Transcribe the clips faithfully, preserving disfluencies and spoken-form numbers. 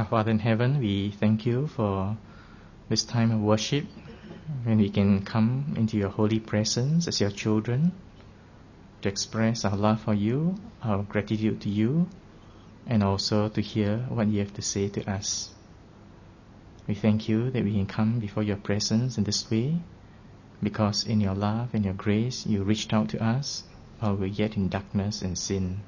Our Father in heaven, we thank you for this time of worship when we can come into your holy presence as your children to express our love for you, our gratitude to you, and also to hear what you have to say to us. We thank you that we can come before your presence in this way because in your love and your grace you reached out to us while we were yet in darkness and sin.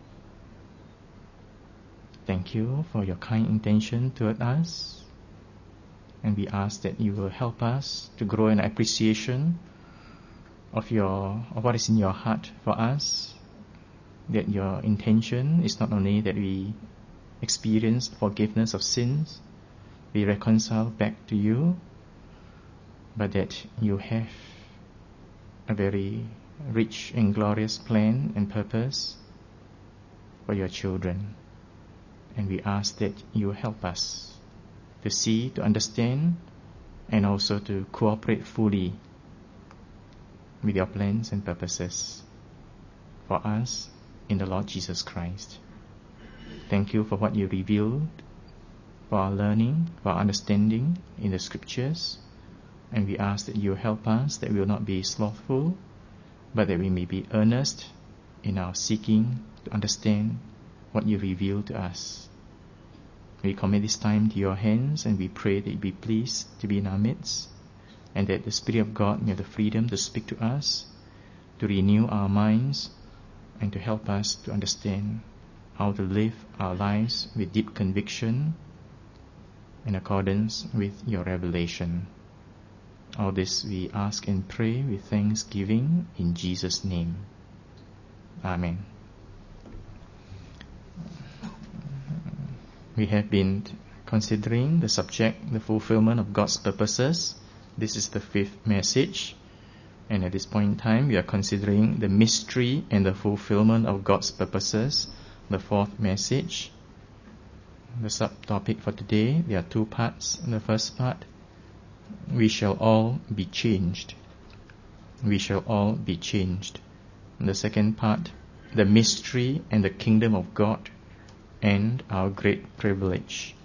Thank you for your kind intention toward us, and we ask that you will help us to grow in appreciation of your of what is in your heart for us, that your intention is not only that we experience forgiveness of sins, we reconcile back to you, but that you have a very rich and glorious plan and purpose for your children. And we ask that you help us to see, to understand, and also to cooperate fully with your plans and purposes for us in the Lord Jesus Christ. Thank you for what you revealed, for our learning, for our understanding in the Scriptures, and we ask that you help us, that we will not be slothful, but that we may be earnest in our seeking to understand what you reveal to us. We commit this time to your hands, and we pray that you be pleased to be in our midst, and that the Spirit of God may have the freedom to speak to us, to renew our minds, and to help us to understand how to live our lives with deep conviction in accordance with your revelation. All this we ask and pray with thanksgiving in Jesus' name. Amen. We have been considering the subject, the fulfillment of God's purposes. This is the fifth message. And at this point in time, we are considering the mystery and the fulfillment of God's purposes, the fourth message. The subtopic for today, there are two parts. In the first part, we shall all be changed. We shall all be changed. In the second part, the mystery and the kingdom of God and our great privilege.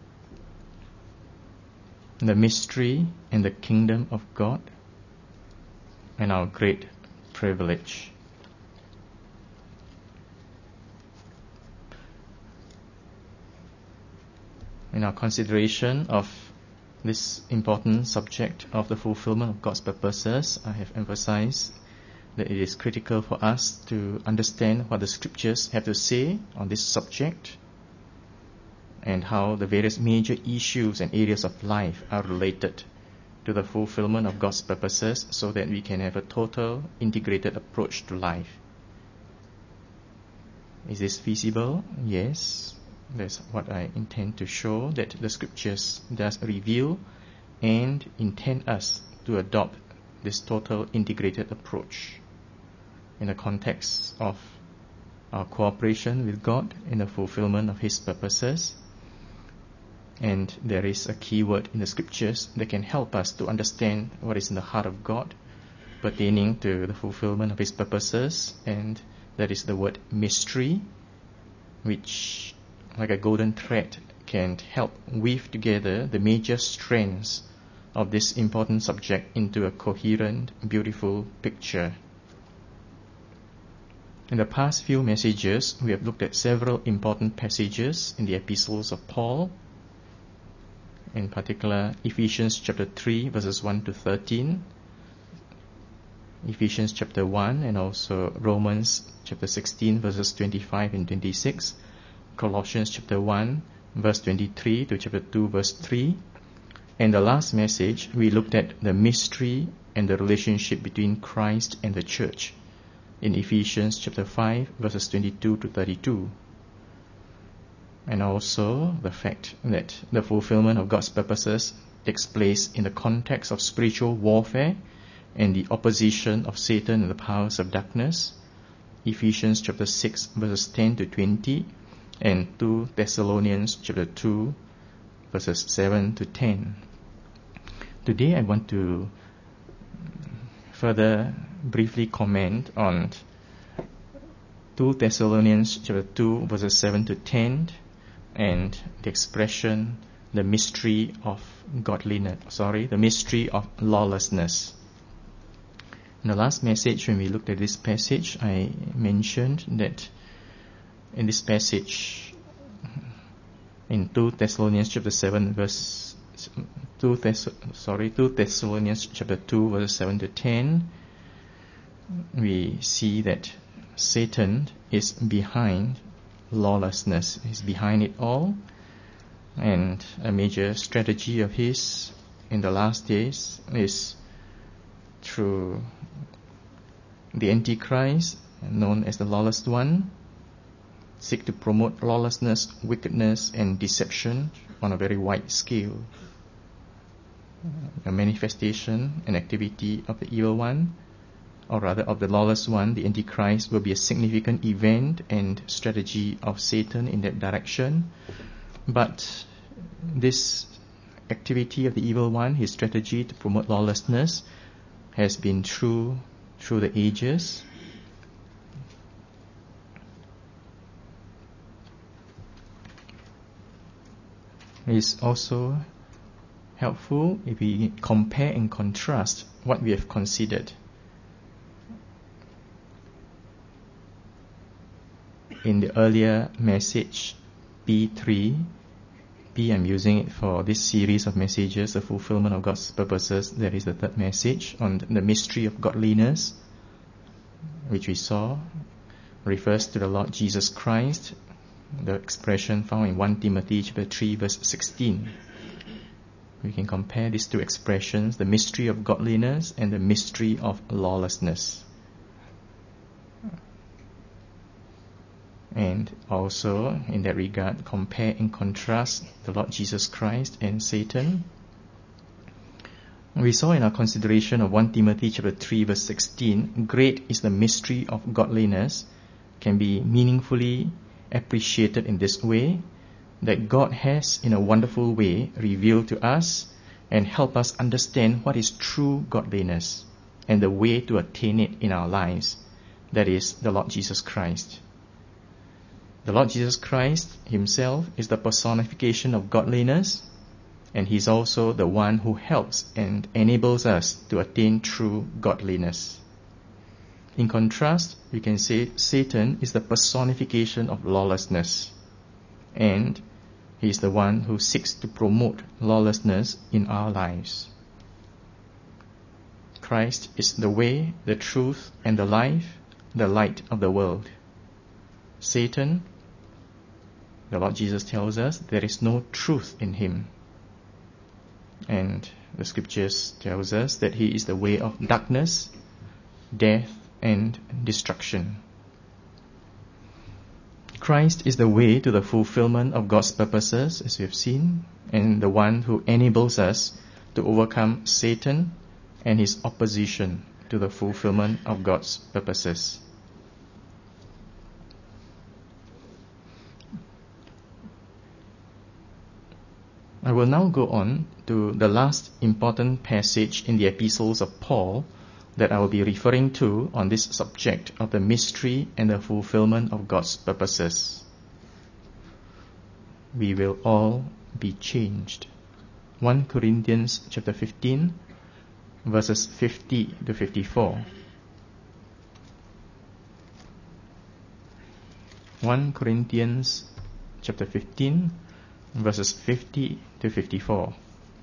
The mystery and the kingdom of God and our great privilege. In our consideration of this important subject of the fulfillment of God's purposes, I have emphasized that it is critical for us to understand what the Scriptures have to say on this subject and how the various major issues and areas of life are related to the fulfillment of God's purposes, so that we can have a total integrated approach to life. Is this feasible? Yes. That's what I intend to show, that the Scriptures does reveal and intend us to adopt this total integrated approach in the context of our cooperation with God in the fulfillment of His purposes. And there is a key word in the Scriptures that can help us to understand what is in the heart of God pertaining to the fulfillment of His purposes, and that is the word mystery, which, like a golden thread, can help weave together the major strands of this important subject into a coherent, beautiful picture. In the past few messages, we have looked at several important passages in the epistles of Paul, in particular Ephesians chapter three, verses one to thirteen, Ephesians chapter one, and also Romans chapter sixteen, verses twenty-five and twenty-six, Colossians chapter one, verse twenty-three to chapter two, verse three. And the last message, we looked at the mystery and the relationship between Christ and the church in Ephesians chapter five, verses twenty-two to thirty-two. And also the fact that the fulfillment of God's purposes takes place in the context of spiritual warfare and the opposition of Satan and the powers of darkness. Ephesians chapter six, verses ten to twenty, and Second Thessalonians chapter two, verses seven to ten. Today I want to further briefly comment on Second Thessalonians chapter two, verses seven to ten, and the expression, the mystery of godliness, sorry, the mystery of lawlessness. In the last message, when we looked at this passage, I mentioned that in this passage, in two Thessalonians chapter seven, verse two Thess- sorry, two Thessalonians chapter two, verse seven to ten, we see that Satan is behind lawlessness. He's behind it all, and a major strategy of his in the last days is through the Antichrist, known as the lawless one, seek to promote lawlessness, wickedness, and deception on a very wide scale. A manifestation and activity of the evil one, or rather of the lawless one, the Antichrist, will be a significant event and strategy of Satan in that direction. But this activity of the evil one, his strategy to promote lawlessness, has been true through the ages. It is also helpful if we compare and contrast what we have considered. In the earlier message, P three, P I'm using it for this series of messages, the fulfillment of God's purposes. There is the third message on the mystery of godliness, which we saw refers to the Lord Jesus Christ, the expression found in First Timothy chapter three, verse sixteen. We can compare these two expressions, the mystery of godliness and the mystery of lawlessness. And also, in that regard, compare and contrast the Lord Jesus Christ and Satan. We saw in our consideration of First Timothy chapter three, verse sixteen, great is the mystery of godliness, can be meaningfully appreciated in this way, that God has, in a wonderful way, revealed to us and help us understand what is true godliness and the way to attain it in our lives. That is the Lord Jesus Christ. The Lord Jesus Christ himself is the personification of godliness, and he's also the one who helps and enables us to attain true godliness. In contrast, we can say Satan is the personification of lawlessness, and he is the one who seeks to promote lawlessness in our lives. Christ is the way, the truth, and the life, the light of the world. Satan, the Lord Jesus tells us, there is no truth in him. And the scriptures tells us that he is the way of darkness, death, and destruction. Christ is the way to the fulfillment of God's purposes, as we have seen, and the one who enables us to overcome Satan and his opposition to the fulfillment of God's purposes. I will now go on to the last important passage in the epistles of Paul that I will be referring to on this subject of the mystery and the fulfillment of God's purposes. We will all be changed. First Corinthians chapter fifteen, verses fifty to fifty-four. First Corinthians chapter fifteen, verses fifty to fifty-four.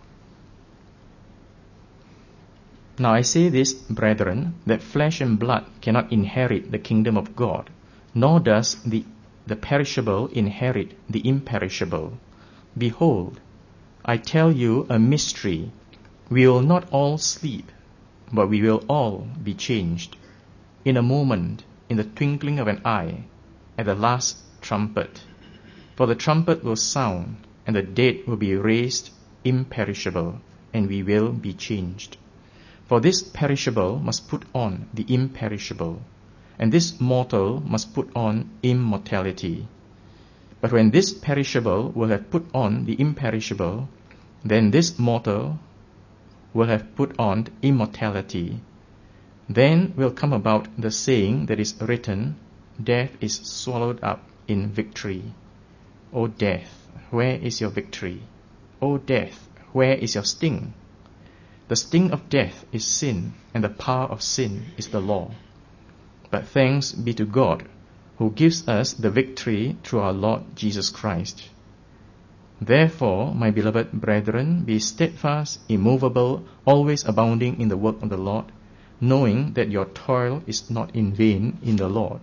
Now I say this, brethren, that flesh and blood cannot inherit the kingdom of God, nor does the, the perishable inherit the imperishable. Behold, I tell you a mystery. We will not all sleep, but we will all be changed. In a moment, in the twinkling of an eye, at the last trumpet. For the trumpet will sound, and the dead will be raised imperishable, and we will be changed. For this perishable must put on the imperishable, and this mortal must put on immortality. But when this perishable will have put on the imperishable, then this mortal will have put on immortality. Then will come about the saying that is written, death is swallowed up in victory. O death, where is your victory? O death, where is your sting? The sting of death is sin, and the power of sin is the law. But thanks be to God, who gives us the victory through our Lord Jesus Christ. Therefore, my beloved brethren, be steadfast, immovable, always abounding in the work of the Lord, knowing that your toil is not in vain in the Lord.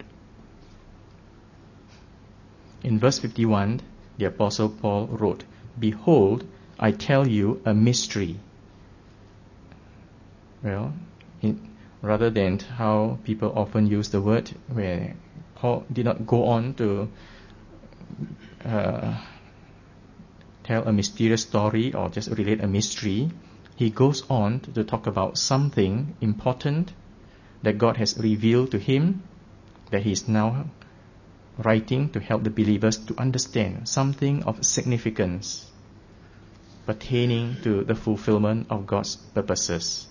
In verse fifty-one, the Apostle Paul wrote, Behold, I tell you a mystery. Well, in, rather than how people often use the word, where Paul did not go on to uh, tell a mysterious story or just relate a mystery, he goes on to talk about something important that God has revealed to him, that he is now writing to help the believers to understand something of significance pertaining to the fulfillment of God's purposes.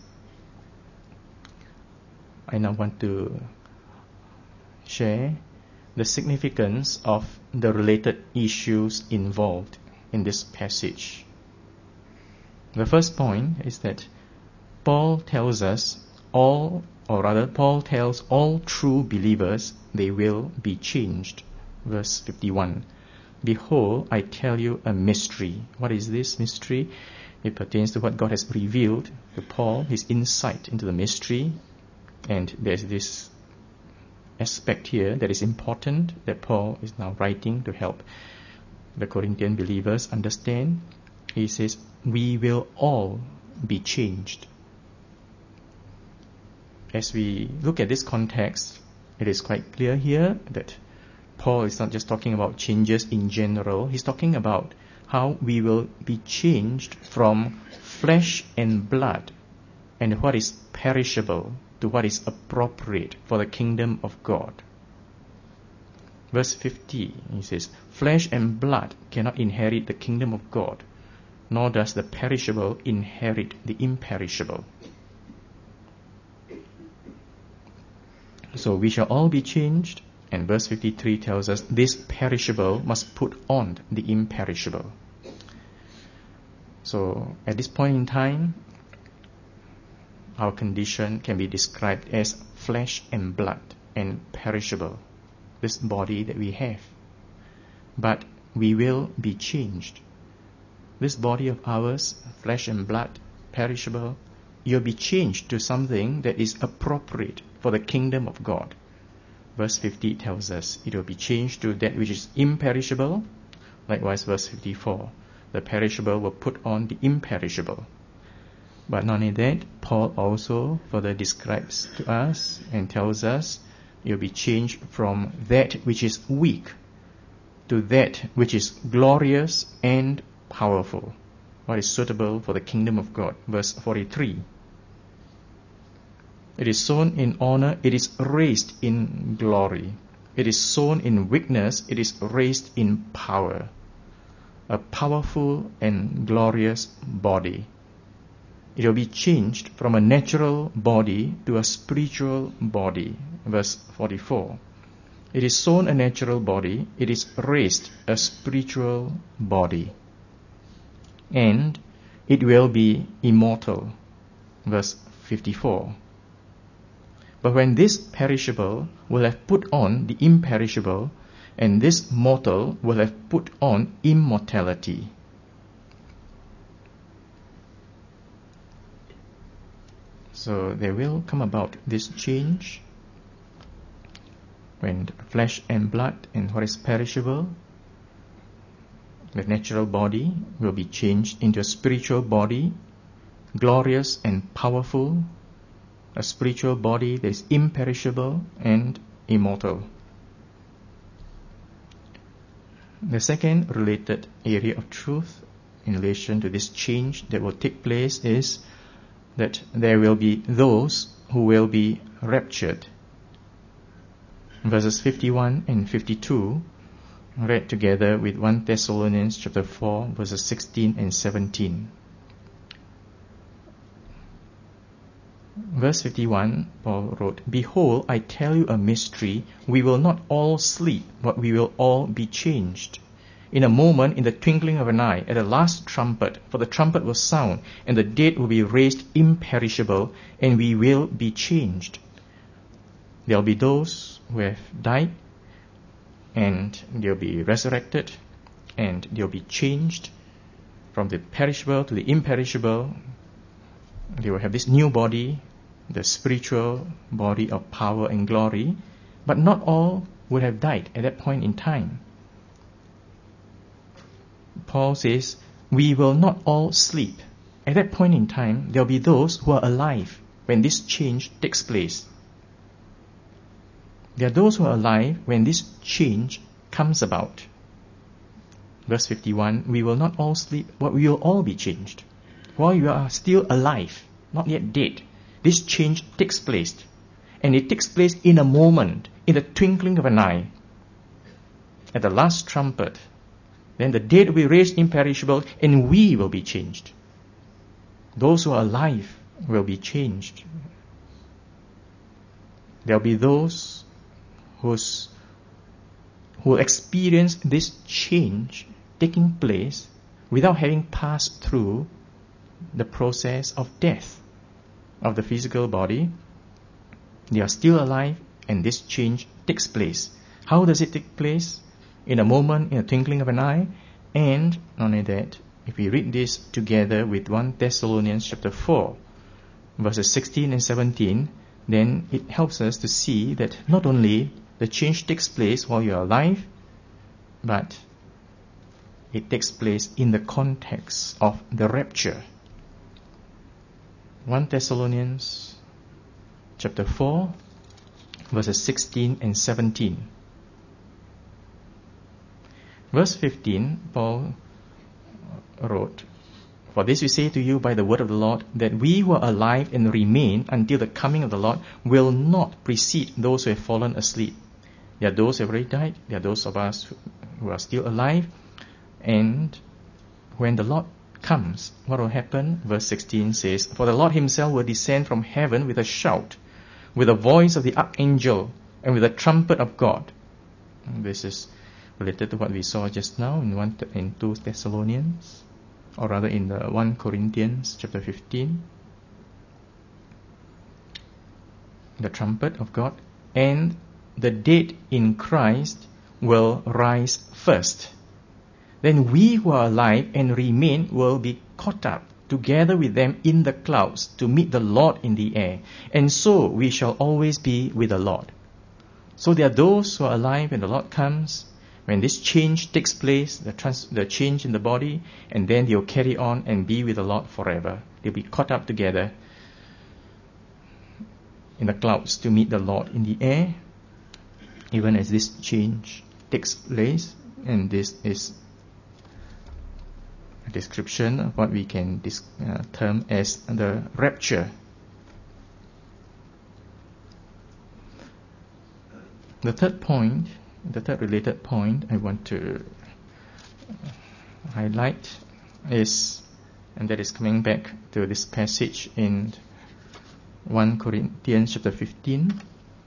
I now want to share the significance of the related issues involved in this passage. The first point is that Paul tells us all, or rather Paul tells all true believers they will be changed. Verse fifty-one, Behold, I tell you a mystery. What is this mystery? It pertains to what God has revealed to Paul, his insight into the mystery. And there's this aspect here that is important that Paul is now writing to help the Corinthian believers understand. He says, we will all be changed. As we look at this context, it is quite clear here that Paul is not just talking about changes in general. He's talking about how we will be changed from flesh and blood and what is perishable to what is appropriate for the kingdom of God. Verse fifty, he says, Flesh and blood cannot inherit the kingdom of God, nor does the perishable inherit the imperishable. So we shall all be changed, and verse fifty-three tells us this perishable must put on the imperishable. So at this point in time, our condition can be described as flesh and blood and perishable, this body that we have. But we will be changed. This body of ours, flesh and blood, perishable, you'll be changed to something that is appropriate for the kingdom of God. Verse fifty tells us it will be changed to that which is imperishable. Likewise, verse fifty-four, the perishable will put on the imperishable. But not only that, Paul also further describes to us and tells us you'll be changed from that which is weak to that which is glorious and powerful, what is suitable for the kingdom of God. Verse forty-three, it is sown in honor, it is raised in glory. It is sown in weakness, it is raised in power. A powerful and glorious body. It will be changed from a natural body to a spiritual body. Verse forty-four. It is sown a natural body, it is raised a spiritual body. And it will be immortal. Verse fifty-four. But when this perishable will have put on the imperishable, and this mortal will have put on immortality. So there will come about this change when flesh and blood and what is perishable, the natural body, will be changed into a spiritual body, glorious and powerful, a spiritual body that is imperishable and immortal. The second related area of truth in relation to this change that will take place is that there will be those who will be raptured. Verses fifty-one and fifty-two, read together with First Thessalonians chapter four, verses sixteen and seventeen. Verse fifty-one, Paul wrote, Behold, I tell you a mystery, we will not all sleep, but we will all be changed. in a moment, in the twinkling of an eye, at the last trumpet, for the trumpet will sound, and the dead will be raised imperishable, and we will be changed. There will be those who have died, and they'll be resurrected, and they'll be changed from the perishable to the imperishable. They will have this new body, the spiritual body of power and glory, but not all would have died at that point in time. Paul says, we will not all sleep. At that point in time, there will be those who are alive when this change takes place. There are those who are alive when this change comes about. Verse fifty-one, we will not all sleep, but we will all be changed. While you are still alive, not yet dead, this change takes place. And it takes place in a moment, in the twinkling of an eye. At the last trumpet, then the dead will be raised imperishable, and we will be changed. Those who are alive will be changed. There will be those who's, who will experience this change taking place without having passed through the process of death of the physical body. They are still alive, and this change takes place. How does it take place? In a moment, in a twinkling of an eye. And not only that, if we read this together with First Thessalonians chapter four, verses sixteen and seventeen, then it helps us to see that not only the change takes place while you are alive, but it takes place in the context of the rapture. First Thessalonians chapter four, verses sixteen and seventeen. Verse fifteen, Paul wrote, for this we say to you by the word of the Lord, that we who are alive and remain until the coming of the Lord will not precede those who have fallen asleep. There are those who have already died, there are those of us who are still alive, and when the Lord comes, what will happen? Verse sixteen says, for the Lord himself will descend from heaven with a shout, with the voice of the archangel, and with the trumpet of God. And this is related to what we saw just now in one in two Thessalonians, or rather in the First Corinthians chapter fifteen. The trumpet of God, and the dead in Christ will rise first. Then we who are alive and remain will be caught up together with them in the clouds to meet the Lord in the air, and so we shall always be with the Lord. So there are those who are alive when the Lord comes, when this change takes place, the, trans- the change in the body, and then they'll carry on and be with the Lord forever. They'll be caught up together in the clouds to meet the Lord in the air, even as this change takes place. And this is a description of what we can dis- uh, term as the rapture. The third point, the third related point I want to highlight is, and that is coming back to this passage in First Corinthians chapter fifteen.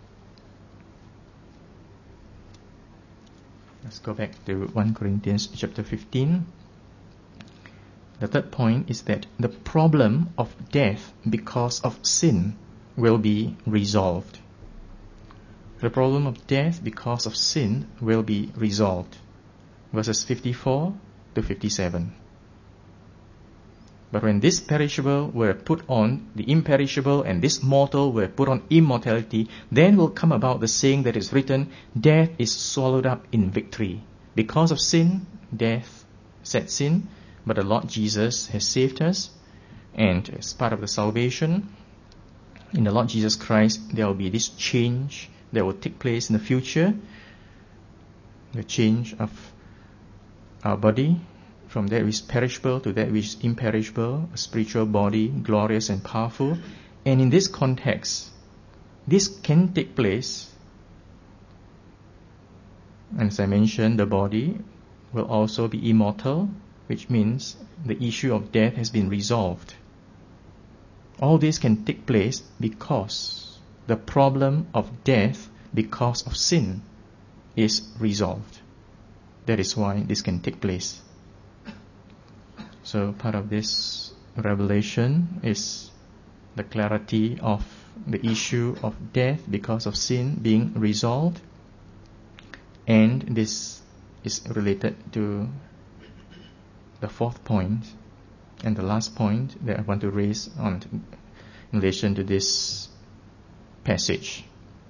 Let's go back to First Corinthians chapter fifteen. The third point is that the problem of death because of sin will be resolved. The problem of death because of sin will be resolved. Verses fifty-four to fifty-seven. But when this perishable were put on the imperishable, and this mortal were put on immortality, then will come about the saying that is written, death is swallowed up in victory. Because of sin, death sets in, but the Lord Jesus has saved us, and as part of the salvation, in the Lord Jesus Christ, there will be this change that will take place in the future, the change of our body from that which is perishable to that which is imperishable, a spiritual body, glorious and powerful. And in this context, this can take place. And as I mentioned, the body will also be immortal, which means the issue of death has been resolved. All this can take place because the problem of death because of sin is resolved. That is why this can take place. So part of this revelation is the clarity of the issue of death because of sin being resolved, and this is related to the fourth point and the last point that I want to raise on in relation to this passage,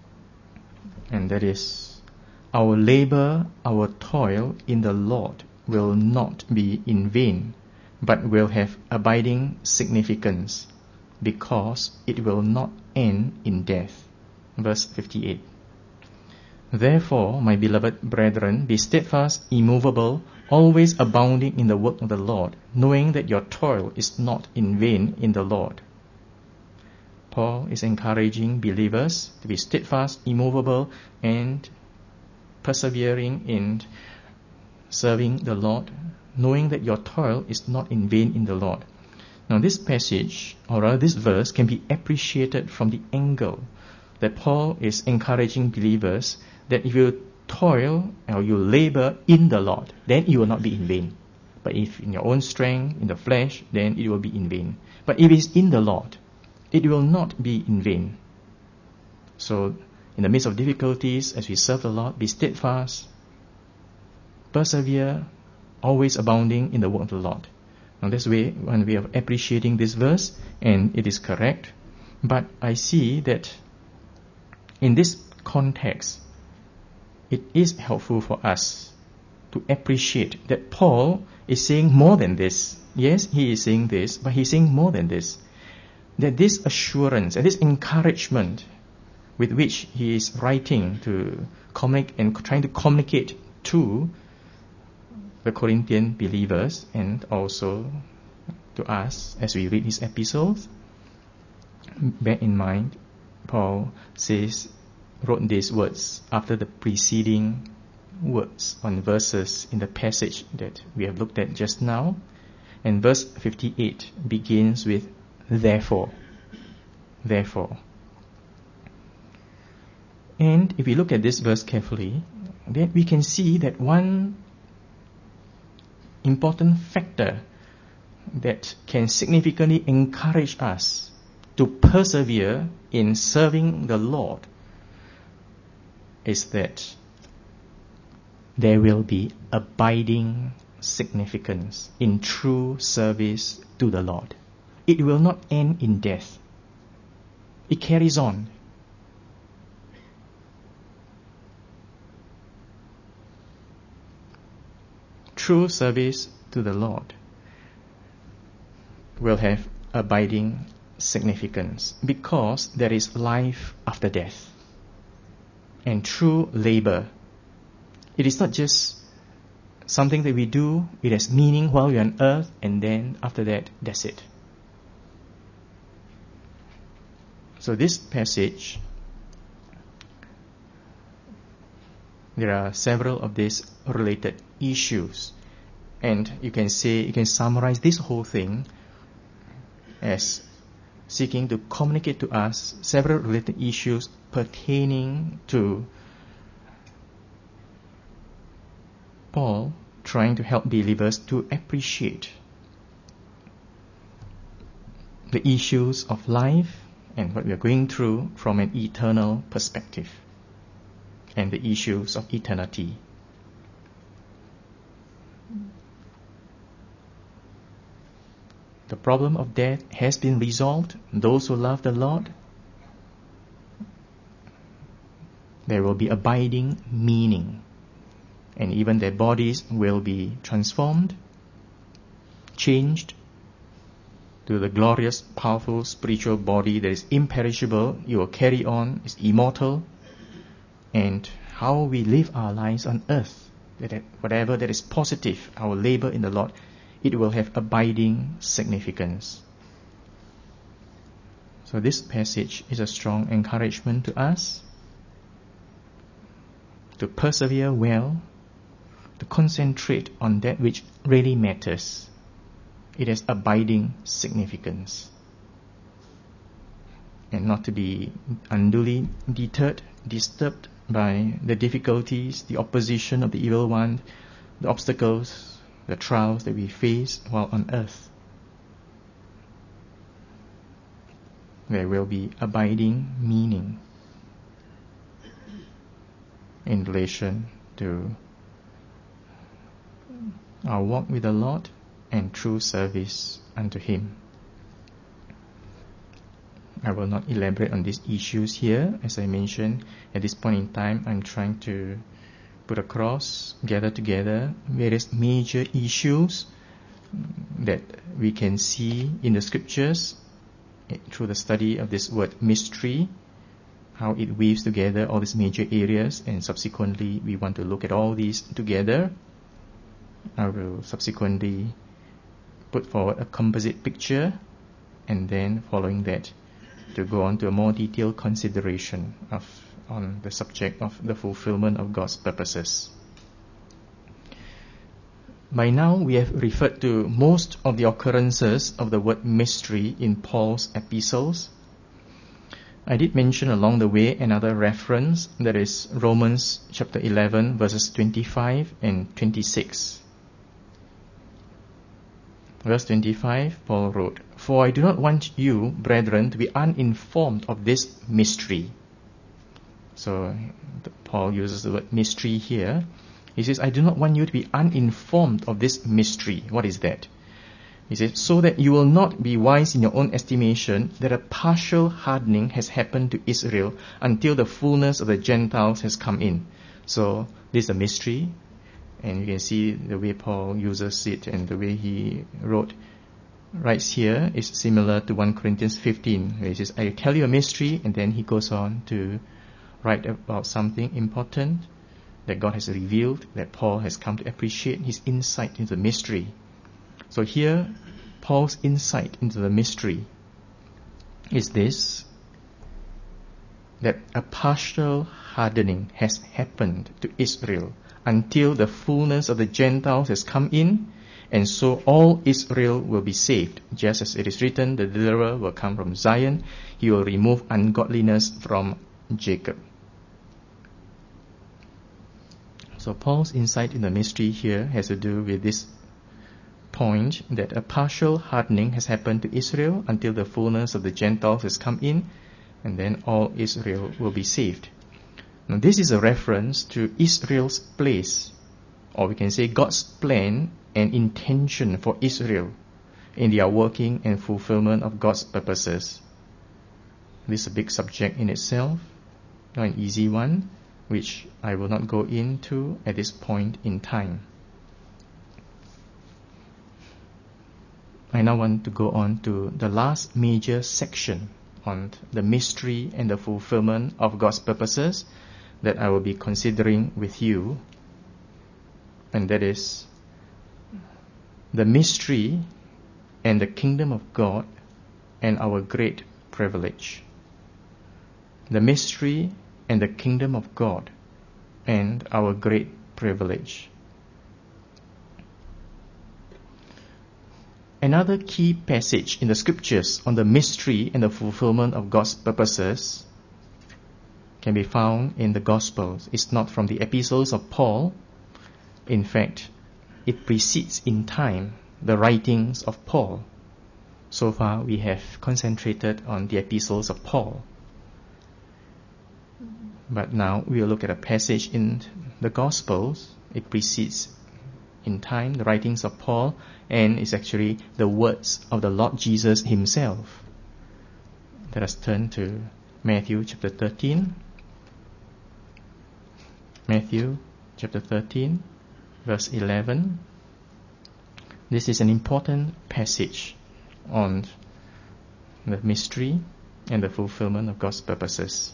and that is our labor, our toil in the Lord will not be in vain, but will have abiding significance, because it will not end in death. Verse fifty-eight. Therefore, my beloved brethren, be steadfast, immovable, always abounding in the work of the Lord, knowing that your toil is not in vain in the Lord. Paul is encouraging believers to be steadfast, immovable, and persevering in serving the Lord, knowing that your toil is not in vain in the Lord. Now this passage, or rather this verse, can be appreciated from the angle that Paul is encouraging believers that if you toil or you labor in the Lord, then it will not be in vain. But if in your own strength, in the flesh, then it will be in vain. But if it is in the Lord, it will not be in vain. So, in the midst of difficulties, as we serve the Lord, be steadfast, persevere, always abounding in the work of the Lord. Now that's way one way of appreciating this verse, and it is correct. But I see that in this context, it is helpful for us to appreciate that Paul is saying more than this. Yes, he is saying this, but he's saying more than this. That this assurance and this encouragement with which he is writing to communicate and trying to communicate to the Corinthian believers and also to us as we read his epistles, bear in mind, Paul says, wrote these words after the preceding words on verses in the passage that we have looked at just now. And verse fifty-eight begins with therefore. Therefore. And if we look at this verse carefully, then we can see that one important factor that can significantly encourage us to persevere in serving the Lord is that there will be abiding significance in true service to the Lord. It will not end in death. It carries on. True service to the Lord will have abiding significance because there is life after death. And true labor, it is not just something that we do, it has meaning while we're on earth, and then after that, that's it. So this passage, there are several of these related issues. And you can say, you can summarize this whole thing as seeking to communicate to us several related issues pertaining to Paul trying to help believers to appreciate the issues of life and what we are going through from an eternal perspective and the issues of eternity. The problem of death has been resolved. Those who love the Lord, there will be abiding meaning, and even their bodies will be transformed, changed to the glorious, powerful spiritual body that is imperishable. You will carry on, is immortal, and how we live our lives on earth, that whatever that is positive, our labor in the Lord, it will have abiding significance. So this passage is a strong encouragement to us to persevere well, to concentrate on that which really matters. It has abiding significance. And not to be unduly deterred, disturbed by the difficulties, the opposition of the evil one, the obstacles, the trials that we face while on earth. There will be abiding meaning in relation to our walk with the Lord and true service unto Him. I will not elaborate on these issues here. As I mentioned, at this point in time, I'm trying to put across, gather together various major issues that we can see in the scriptures through the study of this word mystery, how it weaves together all these major areas, and subsequently we want to look at all these together. I will subsequently put forward a composite picture, and then following that to go on to a more detailed consideration of on the subject of the fulfillment of God's purposes. By now we have referred to most of the occurrences of the word mystery in Paul's epistles. I did mention along the way another reference, that is Romans chapter eleven verses twenty-five and twenty-six. Verse twenty-five, Paul wrote, "For I do not want you, brethren, to be uninformed of this mystery." So Paul uses the word mystery here. He says, I do not want you to be uninformed of this mystery. What is that? He says, so that you will not be wise in your own estimation, that a partial hardening has happened to Israel until the fullness of the Gentiles has come in. So this is a mystery, and you can see the way Paul uses it and the way he wrote, writes here is similar to First Corinthians fifteen, where he says, I tell you a mystery, and then he goes on to write about something important that God has revealed, that Paul has come to appreciate his insight into the mystery. So here, Paul's insight into the mystery is this, that a partial hardening has happened to Israel until the fullness of the Gentiles has come in, and so all Israel will be saved. Just as it is written, the deliverer will come from Zion, he will remove ungodliness from Jacob. So Paul's insight in the mystery here has to do with this point, that a partial hardening has happened to Israel until the fullness of the Gentiles has come in, and then all Israel will be saved. Now this is a reference to Israel's place, or we can say God's plan and intention for Israel in their working and fulfillment of God's purposes. This is a big subject in itself, not an easy one, which I will not go into at this point in time. I now want to go on to the last major section on the mystery and the fulfillment of God's purposes that I will be considering with you, and that is the mystery and the kingdom of God and our great privilege. The mystery and the kingdom of God and our great privilege. Another key passage in the scriptures on the mystery and the fulfillment of God's purposes can be found in the Gospels. It's not from the epistles of Paul. In fact, it precedes in time the writings of Paul. So far, we have concentrated on the epistles of Paul. But now we will look at a passage in the Gospels. It precedes in time the writings of Paul, and is actually the words of the Lord Jesus himself. Let us turn to Matthew chapter thirteen. Matthew chapter thirteen, verse eleven. This is an important passage on the mystery and the fulfillment of God's purposes.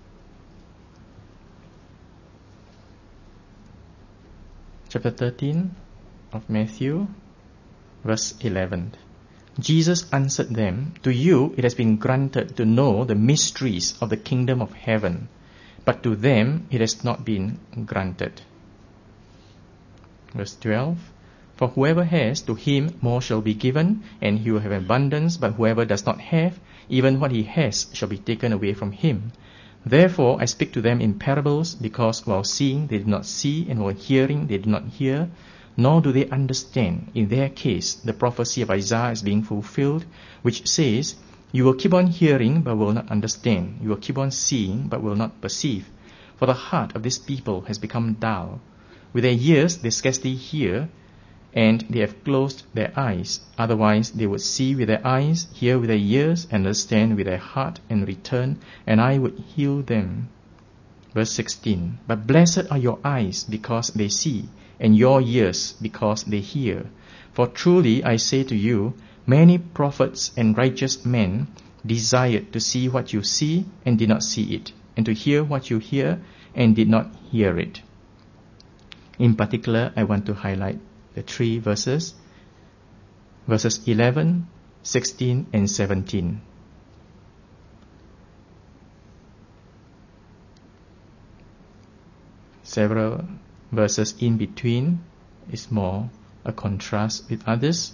Chapter thirteen of Matthew, verse eleven. Jesus answered them, to you it has been granted to know the mysteries of the kingdom of heaven, but to them it has not been granted. Verse twelve. For whoever has, to him more shall be given, and he will have abundance, but whoever does not have, even what he has shall be taken away from him. Therefore I speak to them in parables, because while seeing they do not see, and while hearing they do not hear, nor do they understand. In their case, the prophecy of Isaiah is being fulfilled, which says, you will keep on hearing, but will not understand. You will keep on seeing, but will not perceive. For the heart of this people has become dull. With their ears they scarcely hear, and they have closed their eyes. Otherwise they would see with their eyes, hear with their ears, and understand with their heart, and return, and I would heal them. Verse sixteen. But blessed are your eyes, because they see, and your ears, because they hear. For truly I say to you, many prophets and righteous men desired to see what you see, and did not see it, and to hear what you hear, and did not hear it. In particular, I want to highlight the three verses, verses eleven, sixteen, and seventeen. Several verses in between is more a contrast with others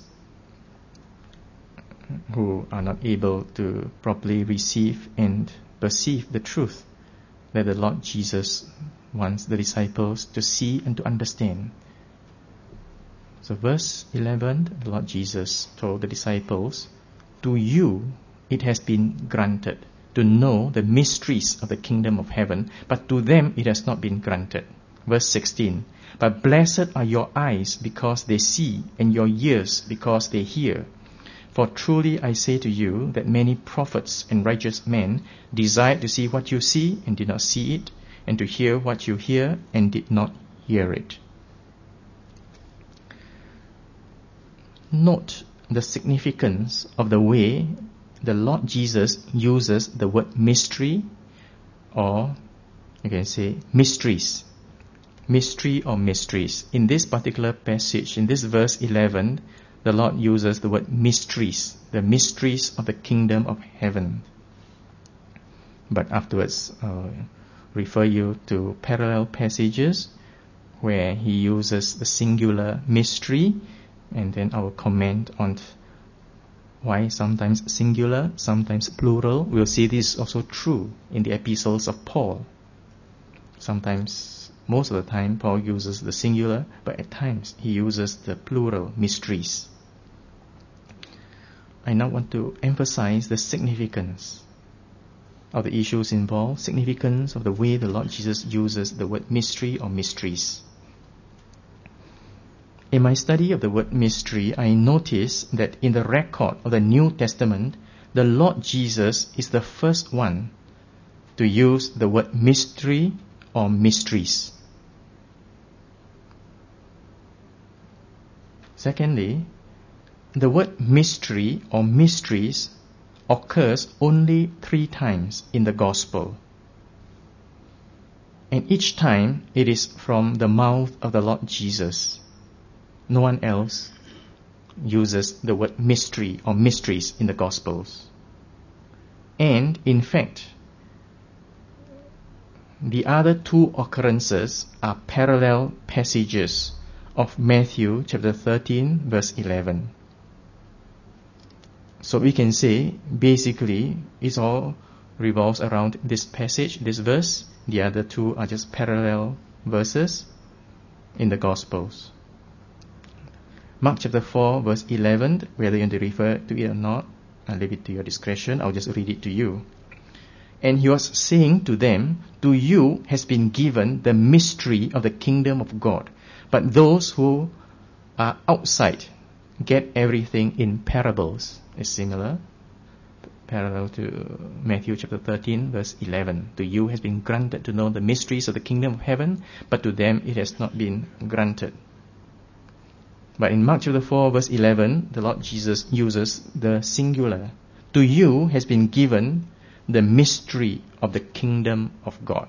who are not able to properly receive and perceive the truth that the Lord Jesus wants the disciples to see and to understand. So verse eleven, the Lord Jesus told the disciples, to you it has been granted to know the mysteries of the kingdom of heaven, but to them it has not been granted. Verse sixteen, but blessed are your eyes because they see, and your ears because they hear. For truly I say to you that many prophets and righteous men desired to see what you see and did not see it, and to hear what you hear and did not hear it. Note the significance of the way the Lord Jesus uses the word mystery, or you can say mysteries. Mystery or mysteries. In this particular passage, in this verse eleven, the Lord uses the word mysteries, the mysteries of the kingdom of heaven. But afterwards, uh, refer you to parallel passages where he uses the singular mystery, and then I will comment on why sometimes singular, sometimes plural. We'll see this also true in the epistles of Paul. Sometimes, most of the time, Paul uses the singular, but at times he uses the plural mysteries. I now want to emphasize the significance of the issues involved, significance of the way the Lord Jesus uses the word mystery or mysteries. In my study of the word mystery, I noticed that in the record of the New Testament, the Lord Jesus is the first one to use the word mystery or mysteries. Secondly, the word mystery or mysteries occurs only three times in the Gospel. And each time it is from the mouth of the Lord Jesus. No one else uses the word mystery or mysteries in the Gospels. And in fact, the other two occurrences are parallel passages of Matthew chapter thirteen, verse eleven. So we can say, basically, it all revolves around this passage, this verse. The other two are just parallel verses in the Gospels. Mark chapter four, verse eleven, whether you want to refer to it or not, I'll leave it to your discretion. I'll just read it to you. And he was saying to them, to you has been given the mystery of the kingdom of God. But those who are outside get everything in parables. It's similar, parallel to Matthew chapter thirteen, verse eleven. To you has been granted to know the mysteries of the kingdom of heaven, but to them it has not been granted. But in Mark chapter four, verse eleven, the Lord Jesus uses the singular. To you has been given the mystery of the kingdom of God.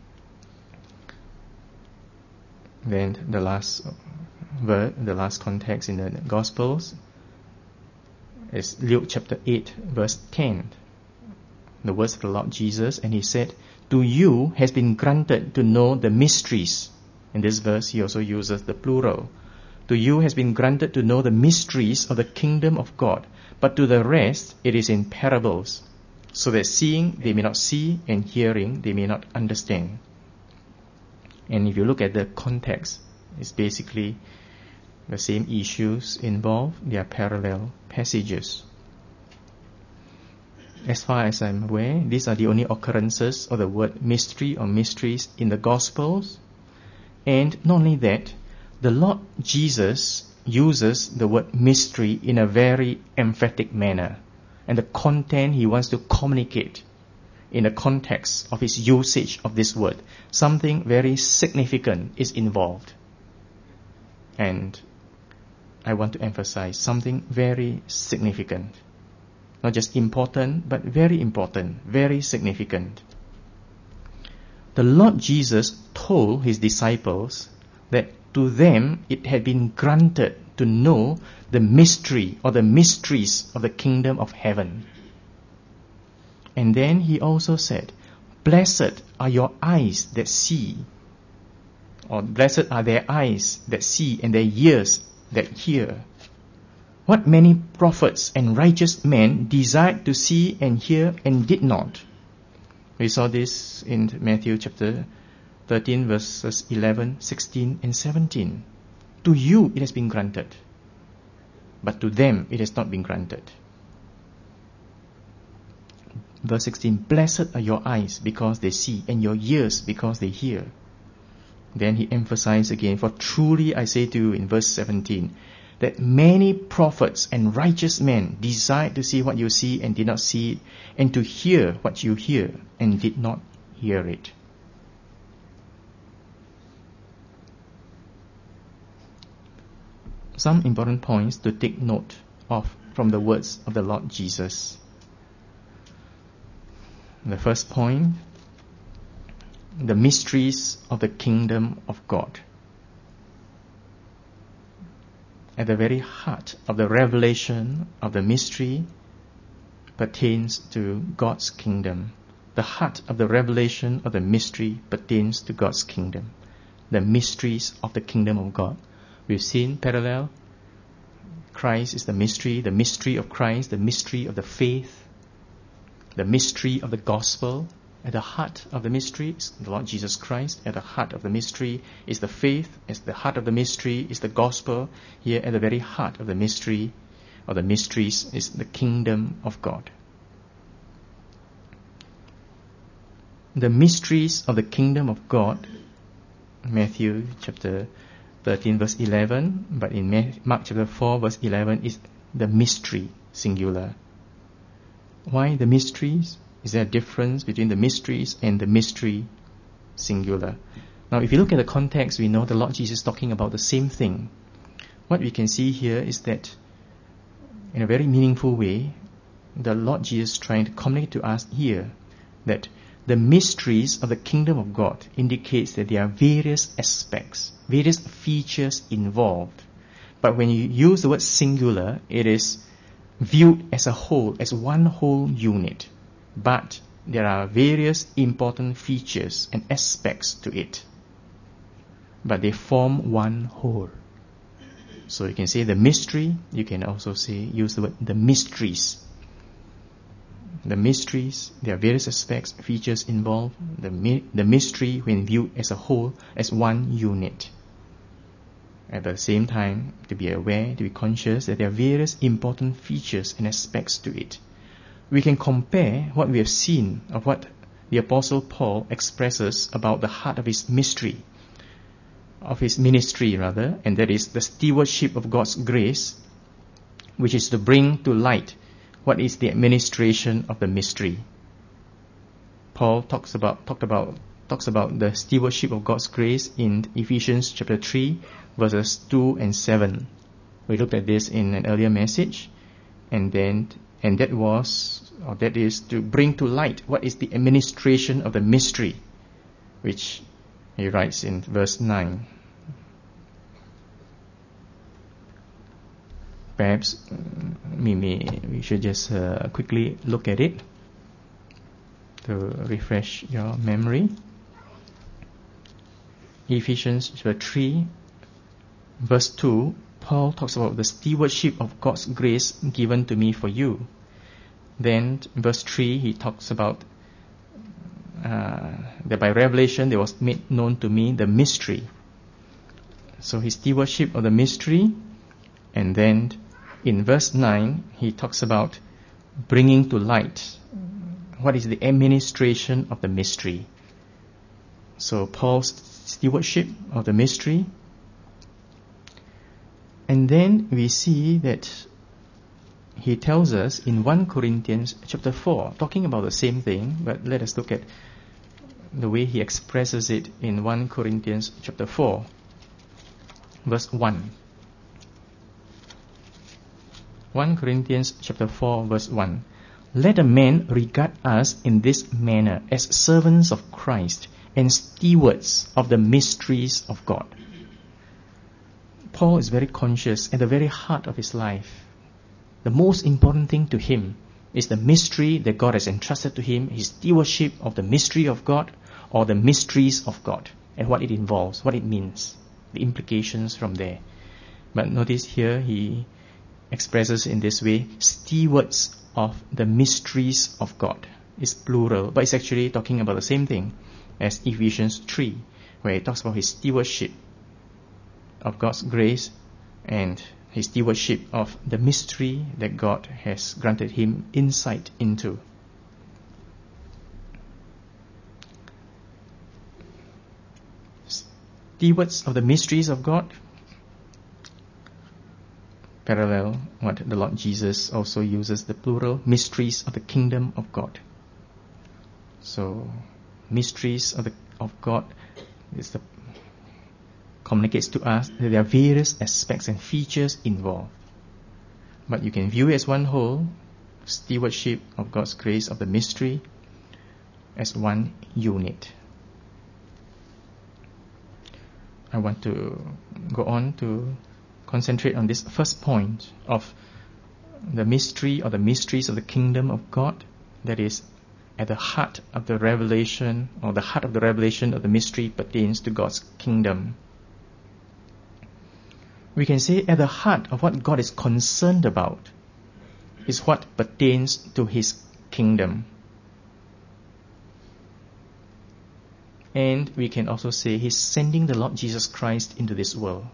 Then the last verse, the last context in the Gospels is Luke chapter eight, verse ten. The words of the Lord Jesus, and he said, to you has been granted to know the mysteries. In this verse, he also uses the plural. To you has been granted to know the mysteries of the kingdom of God, but to the rest it is in parables, so that seeing they may not see, and hearing they may not understand. And if you look at the context, it's basically the same issues involved. They are parallel passages. As far as I'm aware, these are the only occurrences of the word mystery or mysteries in the Gospels. And not only that, the Lord Jesus uses the word mystery in a very emphatic manner. And the content he wants to communicate in the context of his usage of this word, something very significant is involved. And I want to emphasize something very significant. Not just important, but very important, very significant. The Lord Jesus told his disciples that to them it had been granted to know the mystery or the mysteries of the kingdom of heaven. And then he also said, "Blessed are your eyes that see," or "Blessed are their eyes that see and their ears that hear." What many prophets and righteous men desired to see and hear and did not. We saw this in Matthew chapter thirteen, verses eleven, sixteen, and seventeen. To you it has been granted, but to them it has not been granted. Verse sixteen, "Blessed are your eyes because they see, and your ears because they hear." Then he emphasized again, "For truly I say to you," in verse seventeen, "that many prophets and righteous men desired to see what you see and did not see it, and to hear what you hear and did not hear it." Some important points to take note of from the words of the Lord Jesus. The first point, the mysteries of the kingdom of God. At the very heart of the revelation of the mystery pertains to God's kingdom. The heart of the revelation of the mystery pertains to God's kingdom. The mysteries of the kingdom of God. We've seen parallel. Christ is the mystery, the mystery of Christ, the mystery of the faith, the mystery of the gospel. At the heart of the mystery is the Lord Jesus Christ. At the heart of the mystery is the faith. At the heart of the mystery is the gospel. Here at the very heart of the mystery or the mysteries is the kingdom of God. The mysteries of the kingdom of God, Matthew chapter thirteen verse eleven, but in Mark chapter four verse eleven is the mystery, singular. Why the mysteries? Is there a difference between the mysteries and the mystery, singular? Now, if you look at the context, we know the Lord Jesus is talking about the same thing. What we can see here is that, in a very meaningful way, the Lord Jesus is trying to communicate to us here that the mysteries of the kingdom of God indicates that there are various aspects, various features involved. But when you use the word singular, it is viewed as a whole, as one whole unit. But there are various important features and aspects to it. But they form one whole. So you can say the mystery, you can also say, use the word the mysteries. The mysteries, there are various aspects, features involved. The, mi- the mystery when viewed as a whole, as one unit. At the same time, to be aware, to be conscious that there are various important features and aspects to it. We can compare what we have seen of what the Apostle Paul expresses about the heart of his mystery, of his ministry rather, and that is the stewardship of God's grace, which is to bring to light what is the administration of the mystery. Paul talks about talked about talks about the stewardship of God's grace in Ephesians chapter three, verses two and seven. We looked at this in an earlier message, and then and that was, or that is, to bring to light what is the administration of the mystery, which he writes in verse nine. Perhaps uh, we may we should just uh, quickly look at it to refresh your memory. Ephesians chapter three, verse two, Paul talks about the stewardship of God's grace given to me for you. Then verse three, he talks about uh, that by revelation there was made known to me the mystery. So his stewardship of the mystery. And then in verse nine, he talks about bringing to light what is the administration of the mystery. So Paul's stewardship of the mystery. And then we see that he tells us in First Corinthians chapter four, talking about the same thing, but let us look at the way he expresses it in First Corinthians chapter four, verse one. First Corinthians chapter four, verse one. Let a man regard us in this manner as servants of Christ and stewards of the mysteries of God. Paul is very conscious at the very heart of his life. The most important thing to him is the mystery that God has entrusted to him, his stewardship of the mystery of God or the mysteries of God, and what it involves, what it means, the implications from there. But notice here he expresses in this way, stewards of the mysteries of God. It's plural, but it's actually talking about the same thing as Ephesians three, where it talks about his stewardship of God's grace and his stewardship of the mystery that God has granted him insight into. Stewards of the mysteries of God parallel what the Lord Jesus also uses, the plural, mysteries of the kingdom of God. So, mysteries of the of God is the communicates to us that there are various aspects and features involved. But you can view it as one whole, stewardship of God's grace of the mystery, as one unit. I want to go on to concentrate on this first point of the mystery or the mysteries of the kingdom of God, that is at the heart of the revelation, or the heart of the revelation of the mystery pertains to God's kingdom. We can say at the heart of what God is concerned about is what pertains to His kingdom. And we can also say He's sending the Lord Jesus Christ into this world.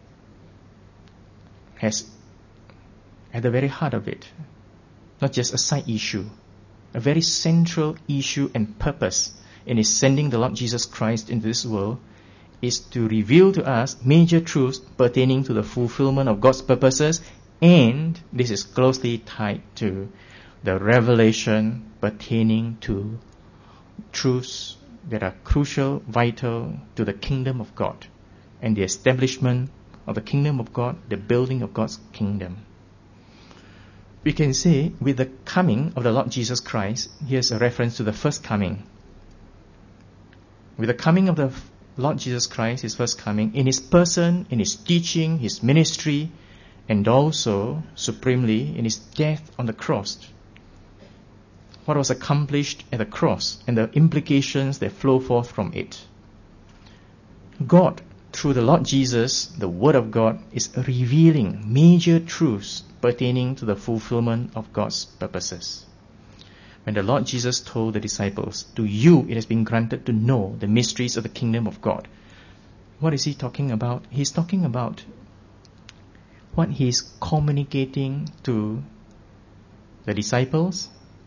Has at the very heart of it, not just a side issue, a very central issue and purpose in His sending the Lord Jesus Christ into this world is to reveal to us major truths pertaining to the fulfillment of God's purposes, and this is closely tied to the revelation pertaining to truths that are crucial, vital to the kingdom of God and the establishment of the kingdom of God, the building of God's kingdom. We can say with the coming of the Lord Jesus Christ, here's a reference to the first coming. With the coming of the Lord Jesus Christ, His first coming, in His person, in His teaching, His ministry, and also, supremely, in His death on the cross, what was accomplished at the cross and the implications that flow forth from it. God, through the Lord Jesus, the Word of God, is revealing major truths pertaining to the fulfillment of God's purposes. When the Lord Jesus told the disciples, "To you it has been granted to know the mysteries of the kingdom of God," what is He talking about? He's talking about what He's communicating to the disciples.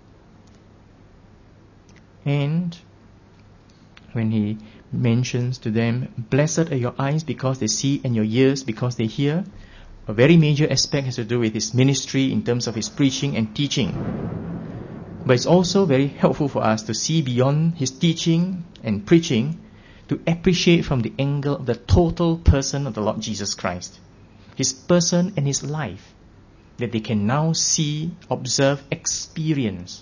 And when He mentions to them, "Blessed are your eyes because they see, and your ears because they hear," a very major aspect has to do with His ministry in terms of His preaching and teaching. But it's also very helpful for us to see beyond His teaching and preaching, to appreciate from the angle of the total person of the Lord Jesus Christ, His person and His life, that they can now see, observe, experience.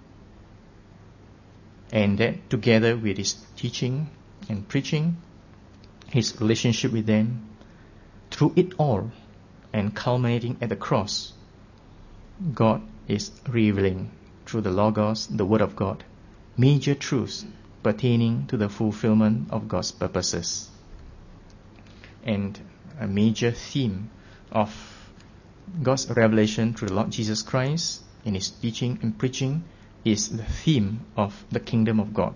And that together with His teaching and preaching, His relationship with them, through it all, and culminating at the cross, God is revealing through the Logos, the Word of God, major truths pertaining to the fulfillment of God's purposes. And a major theme of God's revelation through the Lord Jesus Christ in his teaching and preaching is the theme of the kingdom of God.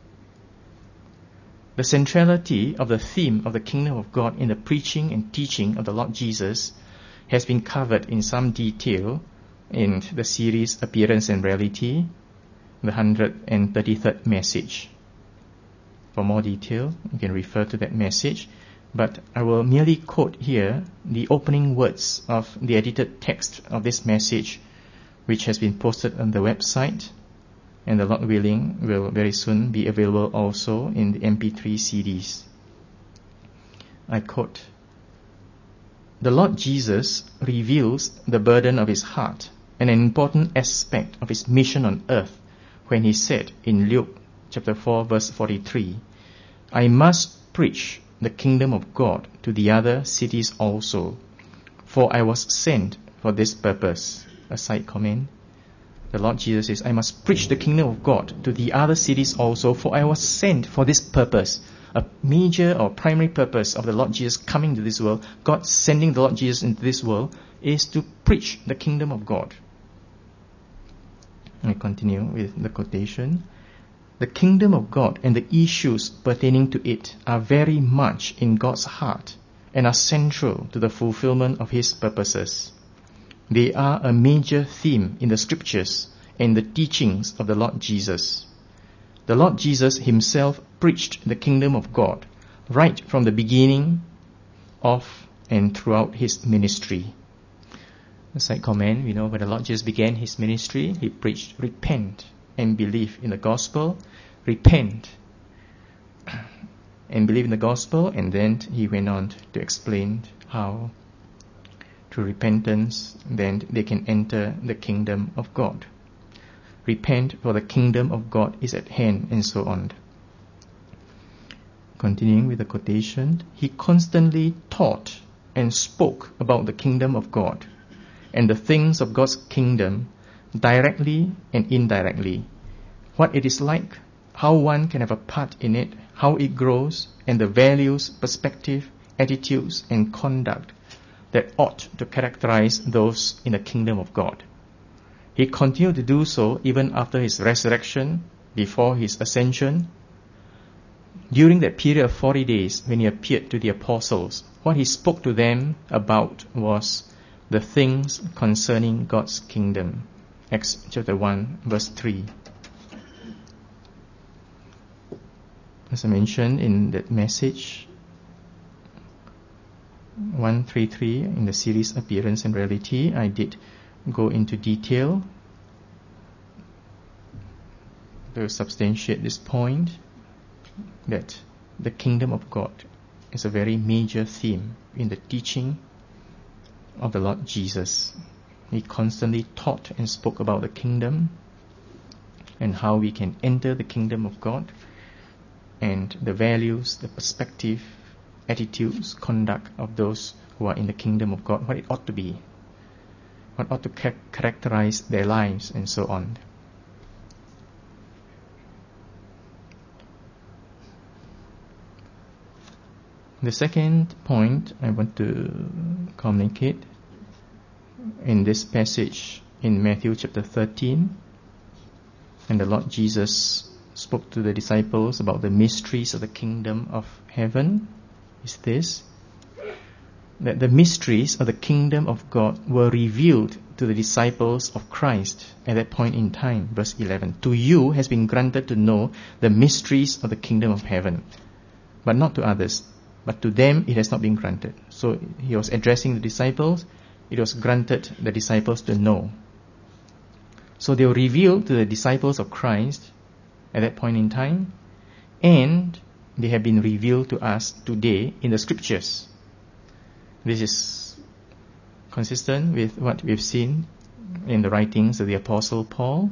The centrality of the theme of the kingdom of God in the preaching and teaching of the Lord Jesus has been covered in some detail in the series Appearance and Reality, the one hundred thirty-third message. For more detail, you can refer to that message, but I will merely quote here the opening words of the edited text of this message, which has been posted on the website, and the Lord willing will very soon be available also in the M P three C Ds. I quote, "The Lord Jesus reveals the burden of his heart and an important aspect of his mission on earth when he said in Luke chapter four verse forty-three, 'I must preach the kingdom of God to the other cities also, for I was sent for this purpose.'" A side comment. The Lord Jesus says, "I must preach the kingdom of God to the other cities also, for I was sent for this purpose." A major or primary purpose of the Lord Jesus coming to this world, God sending the Lord Jesus into this world, is to preach the kingdom of God. I continue with the quotation. "The kingdom of God and the issues pertaining to it are very much in God's heart and are central to the fulfillment of his purposes. They are a major theme in the scriptures and the teachings of the Lord Jesus. The Lord Jesus himself preached the kingdom of God right from the beginning of and throughout his ministry." A side comment, we know when the Lord Jesus began his ministry, he preached, "Repent and believe in the gospel." Repent and believe in the gospel, and then he went on to explain how through repentance then they can enter the kingdom of God. Repent, for the kingdom of God is at hand, and so on. Continuing with the quotation, "He constantly taught and spoke about the kingdom of God and the things of God's kingdom directly and indirectly, what it is like, how one can have a part in it, how it grows, and the values, perspective, attitudes, and conduct that ought to characterize those in the kingdom of God. He continued to do so even after his resurrection, before his ascension. During that period of forty days when he appeared to the apostles, what he spoke to them about was the things concerning God's kingdom." Acts chapter one, verse three. As I mentioned in that message, one thirty-three in the series Appearance and Reality, I did go into detail to substantiate this point, that the kingdom of God is a very major theme in the teaching of the Lord Jesus. He constantly taught and spoke about the kingdom and how we can enter the kingdom of God, and the values, the perspective, attitudes, conduct of those who are in the kingdom of God, what it ought to be, what ought to ca- characterize their lives, and so on. The second point I want to communicate in this passage in Matthew chapter thirteen, and the Lord Jesus spoke to the disciples about the mysteries of the kingdom of heaven, is this, that the mysteries of the kingdom of God were revealed to the disciples of Christ at that point in time. Verse eleven, "To you has been granted to know the mysteries of the kingdom of heaven, but not to others. But to them it has not been granted." So he was addressing the disciples. It was granted the disciples to know. So they were revealed to the disciples of Christ at that point in time, and they have been revealed to us today in the scriptures. This is consistent with what we've seen in the writings of the Apostle Paul.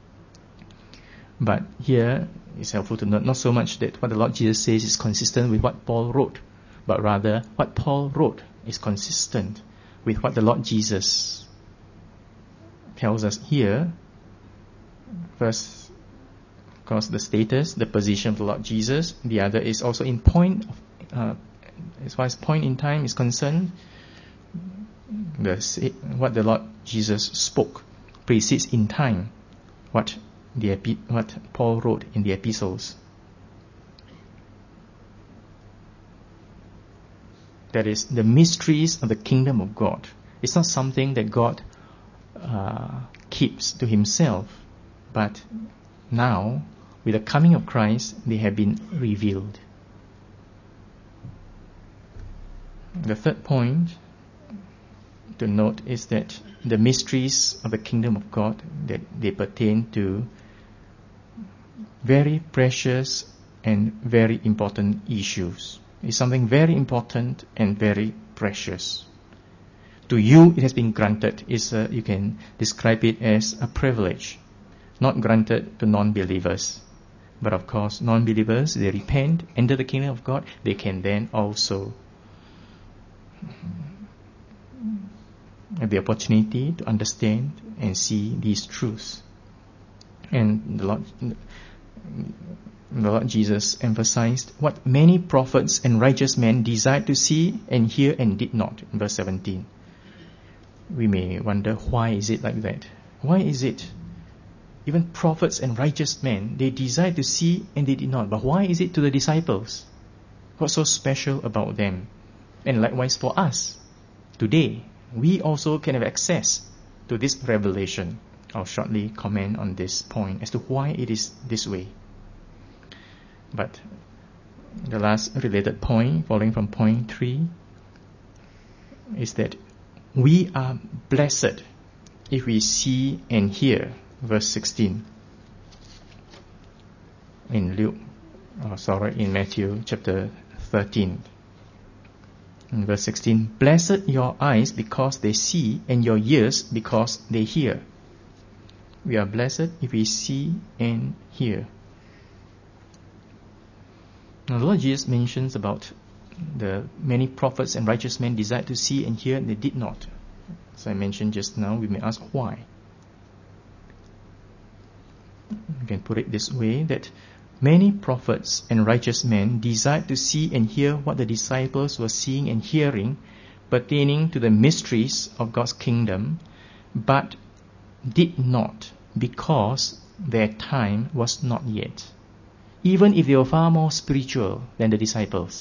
But here it's helpful to note not so much that what the Lord Jesus says is consistent with what Paul wrote, but rather what Paul wrote is consistent with what the Lord Jesus tells us here. First, of course, the status, the position of the Lord Jesus. The other is also in point, of, uh, as far as point in time is concerned, the, what the Lord Jesus spoke precedes in time what the what Paul wrote in the epistles. That is, the mysteries of the kingdom of God. It's not something that God uh, keeps to himself, but now, with the coming of Christ, they have been revealed. The third point to note is that the mysteries of the kingdom of God, that they pertain to very precious and very important issues. It's something very important and very precious. To you, it has been granted. It's a, you can describe it as a privilege, not granted to non-believers. But of course, non-believers, they repent, enter the kingdom of God, they can then also have the opportunity to understand and see these truths. And the Lord, the Lord Jesus emphasized what many prophets and righteous men desired to see and hear and did not, in verse seventeen. We may wonder, why is it like that? Why is it even prophets and righteous men, they desired to see and they did not? But why is it to the disciples? What's so special about them? And likewise for us, today, we also can have access to this revelation. I'll shortly comment on this point as to why it is this way. But the last related point, following from point three, is that we are blessed if we see and hear. Verse sixteen in Luke, oh, sorry, in Matthew chapter thirteen. In verse sixteen, blessed your eyes because they see, and your ears because they hear. We are blessed if we see and hear. Now the Lord Jesus mentions about the many prophets and righteous men desired to see and hear, and they did not. As I mentioned just now, we may ask why. You can put it this way, that many prophets and righteous men desired to see and hear what the disciples were seeing and hearing pertaining to the mysteries of God's kingdom, but did not, because their time was not yet, even if they were far more spiritual than the disciples.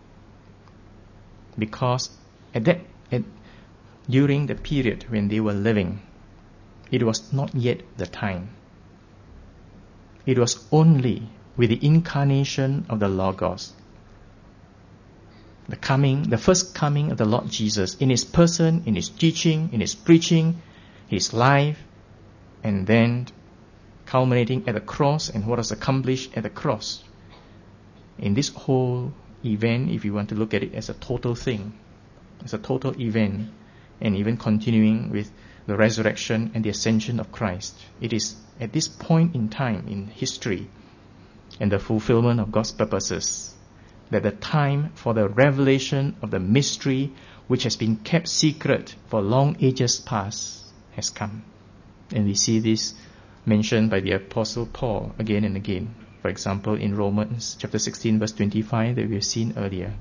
Because at that at, during the period when they were living, it was not yet the time. It was only with the incarnation of the Logos, the coming, the first coming of the Lord Jesus in his person, in his teaching, in his preaching, his life, and then culminating at the cross and what was accomplished at the cross. In this whole event, if you want to look at it as a total thing, as a total event, and even continuing with the resurrection and the ascension of Christ, it is at this point in time in history and the fulfillment of God's purposes that the time for the revelation of the mystery which has been kept secret for long ages past has come. And we see this mentioned by the Apostle Paul again and again. For example, in Romans chapter sixteen verse twenty-five that we have seen earlier.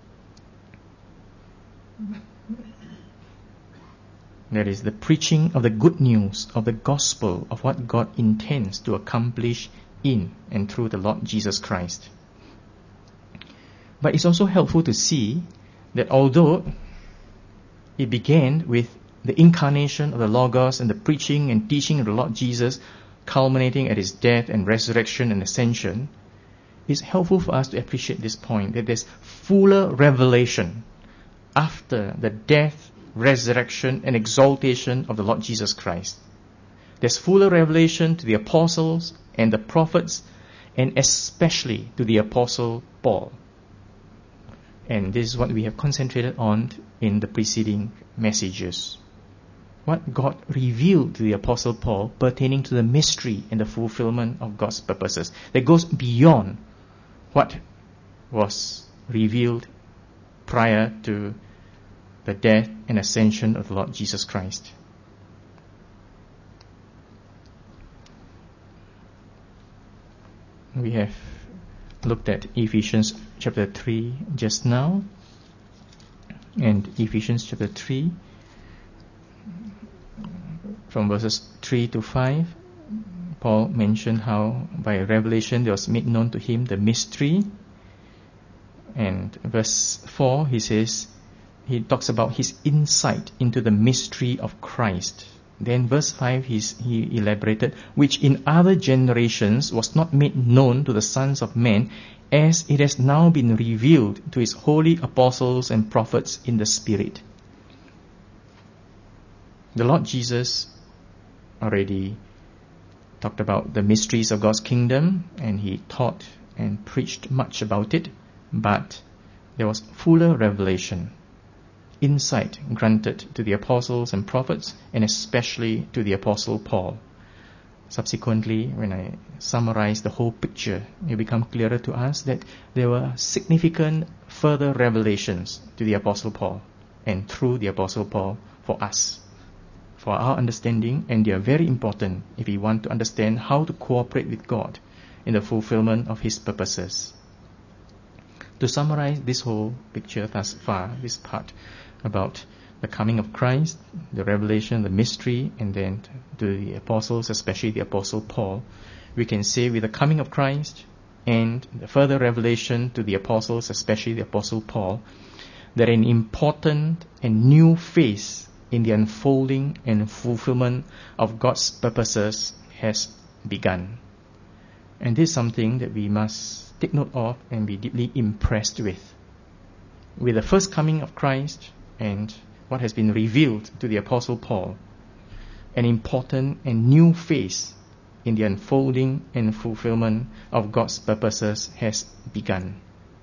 That is the preaching of the good news of the gospel of what God intends to accomplish in and through the Lord Jesus Christ. But it's also helpful to see that although it began with the incarnation of the Logos and the preaching and teaching of the Lord Jesus, culminating at his death and resurrection and ascension, it's helpful for us to appreciate this point, that there's fuller revelation after the death, resurrection and exaltation of the Lord Jesus Christ. There's fuller revelation to the apostles and the prophets, and especially to the apostle Paul. And this is what we have concentrated on in the preceding messages. What God revealed to the apostle Paul pertaining to the mystery and the fulfillment of God's purposes, that goes beyond what was revealed prior to the death and ascension of the Lord Jesus Christ. We have looked at Ephesians chapter three just now, and Ephesians chapter three from verses three to five, Paul mentioned how by revelation there was made known to him the mystery. And verse four, he says, he talks about his insight into the mystery of Christ. Then verse five, he's, he elaborated, which in other generations was not made known to the sons of men, as it has now been revealed to his holy apostles and prophets in the Spirit. The Lord Jesus already talked about the mysteries of God's kingdom, and he taught and preached much about it, but there was fuller revelation, insight granted to the apostles and prophets, and especially to the apostle Paul. Subsequently, when I summarize the whole picture, it becomes clearer to us that there were significant further revelations to the apostle Paul and through the apostle Paul for us, for our understanding, and they are very important if we want to understand how to cooperate with God in the fulfillment of His purposes. To summarize this whole picture thus far, this part about the coming of Christ, the revelation, the mystery, and then to the apostles, especially the apostle Paul, we can say with the coming of Christ and the further revelation to the apostles, especially the apostle Paul, that an important and new phase in the unfolding and fulfillment of God's purposes has begun. And this is something that we must take note of and be deeply impressed with. With the first coming of Christ and what has been revealed to the apostle Paul, an important and new phase in the unfolding and fulfillment of God's purposes has begun.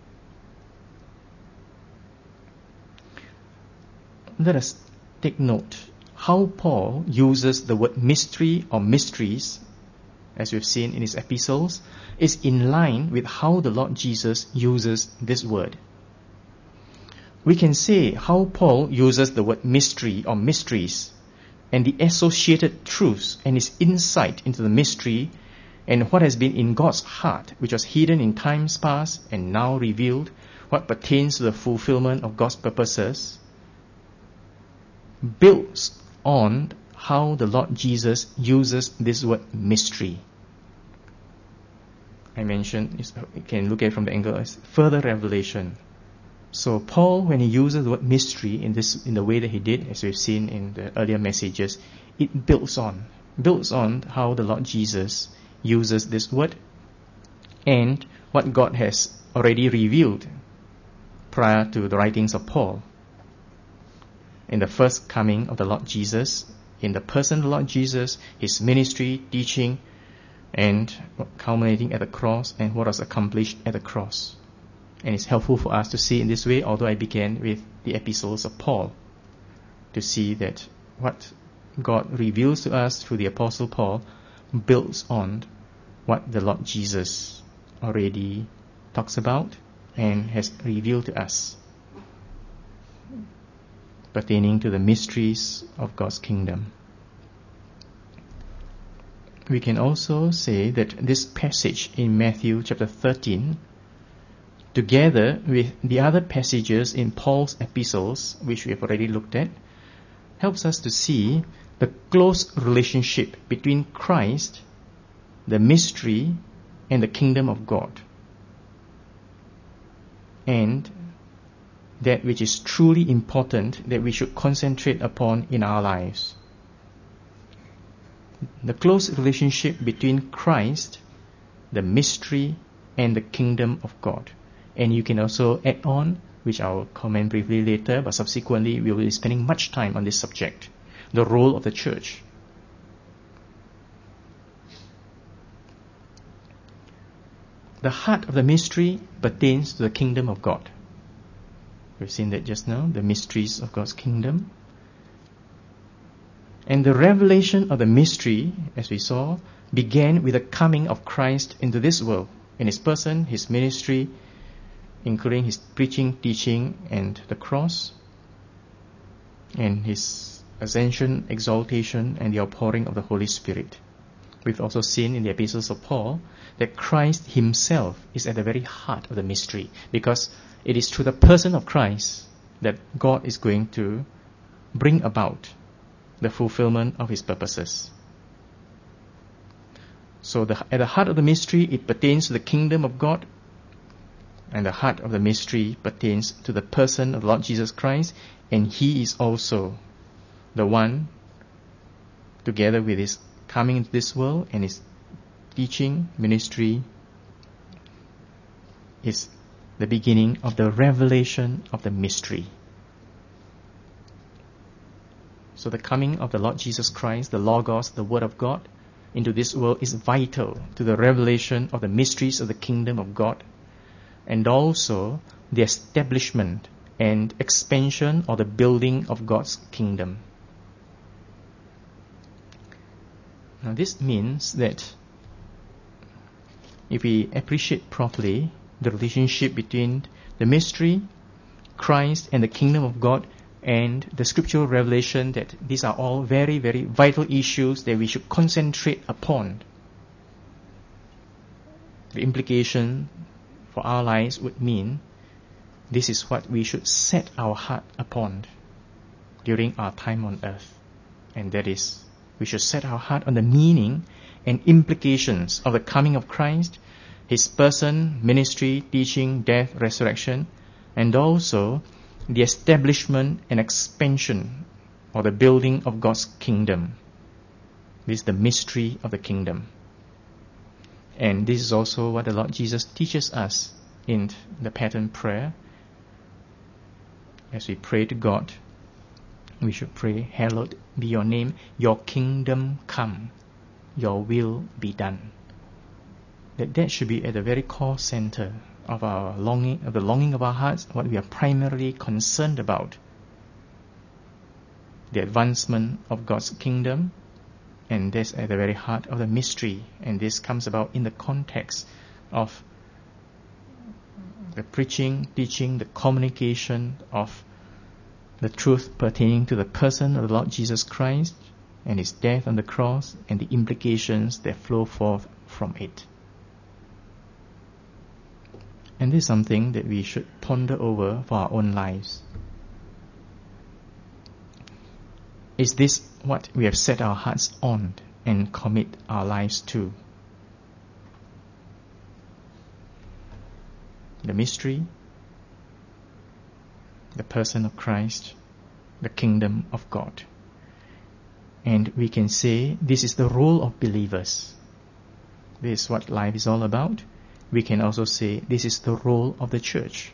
Let us take note how Paul uses the word mystery or mysteries, as we've seen in his epistles, is in line with how the Lord Jesus uses this word. We can say how Paul uses the word mystery or mysteries and the associated truths and his insight into the mystery and what has been in God's heart, which was hidden in times past and now revealed, what pertains to the fulfillment of God's purposes, builds on how the Lord Jesus uses this word mystery. I mentioned, you can look at it from the angle as further revelation. So Paul, when he uses the word mystery in this, in the way that he did, as we've seen in the earlier messages, it builds on, builds on how the Lord Jesus uses this word and what God has already revealed prior to the writings of Paul. In the first coming of the Lord Jesus, in the person of the Lord Jesus, his ministry, teaching, and culminating at the cross, and what was accomplished at the cross. And it's helpful for us to see in this way, although I began with the epistles of Paul, to see that what God reveals to us through the apostle Paul builds on what the Lord Jesus already talks about and has revealed to us pertaining to the mysteries of God's kingdom. We can also say that this passage in Matthew chapter thirteen, together with the other passages in Paul's epistles, which we have already looked at, helps us to see the close relationship between Christ, the mystery, and the kingdom of God, and that which is truly important that we should concentrate upon in our lives. The close relationship between Christ, the mystery, and the kingdom of God. And you can also add on, which I will comment briefly later, but subsequently we will be spending much time on this subject, the role of the church. The heart of the mystery pertains to the kingdom of God. We've seen that just now, the mysteries of God's kingdom. And the revelation of the mystery, as we saw, began with the coming of Christ into this world, in his person, his ministry, including his preaching, teaching, and the cross, and his ascension, exaltation, and the outpouring of the Holy Spirit. We've also seen in the epistles of Paul that Christ himself is at the very heart of the mystery, because it is through the person of Christ that God is going to bring about the fulfillment of His purposes. So the, at the heart of the mystery, it pertains to the kingdom of God, and the heart of the mystery pertains to the person of the Lord Jesus Christ, and He is also the one, together with His coming into this world and His teaching ministry, is the beginning of the revelation of the mystery. So the coming of the Lord Jesus Christ, the Logos, the Word of God, into this world is vital to the revelation of the mysteries of the kingdom of God, and also the establishment and expansion or the building of God's kingdom. Now this means that if we appreciate properly the relationship between the mystery, Christ, and the kingdom of God, and the scriptural revelation, that these are all very, very vital issues that we should concentrate upon. The implication for our lives would mean this is what we should set our heart upon during our time on earth. And that is, we should set our heart on the meaning and implications of the coming of Christ, His person, ministry, teaching, death, resurrection, and also the establishment and expansion or the building of God's kingdom. This is the mystery of the kingdom. And this is also what the Lord Jesus teaches us in the pattern prayer. As we pray to God, we should pray, "Hallowed be your name, your kingdom come, your will be done." That that should be at the very core center of our longing, of the longing of our hearts, what we are primarily concerned about. The advancement of God's kingdom, and this at the very heart of the mystery. And this comes about in the context of the preaching, teaching, the communication of the truth pertaining to the person of the Lord Jesus Christ and His death on the cross and the implications that flow forth from it. And this is something that we should ponder over for our own lives. Is this what we have set our hearts on and commit our lives to? The mystery, the person of Christ, the kingdom of God. And we can say this is the role of believers. This is what life is all about. We can also say this is the role of the church.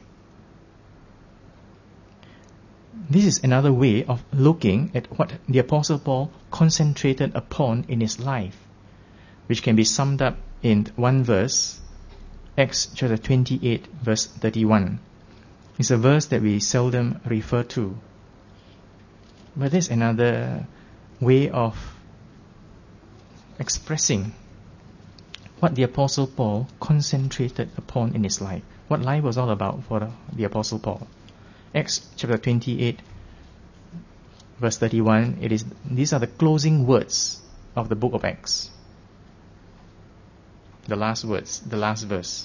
This is another way of looking at what the Apostle Paul concentrated upon in his life, which can be summed up in one verse, Acts chapter twenty-eight, verse thirty-one. It's a verse that we seldom refer to. But there's another way of expressing what the Apostle Paul concentrated upon in his life. What life was all about for the Apostle Paul. Acts chapter twenty-eight, verse thirty-one. It is, these are the closing words of the book of Acts. The last words, the last verse.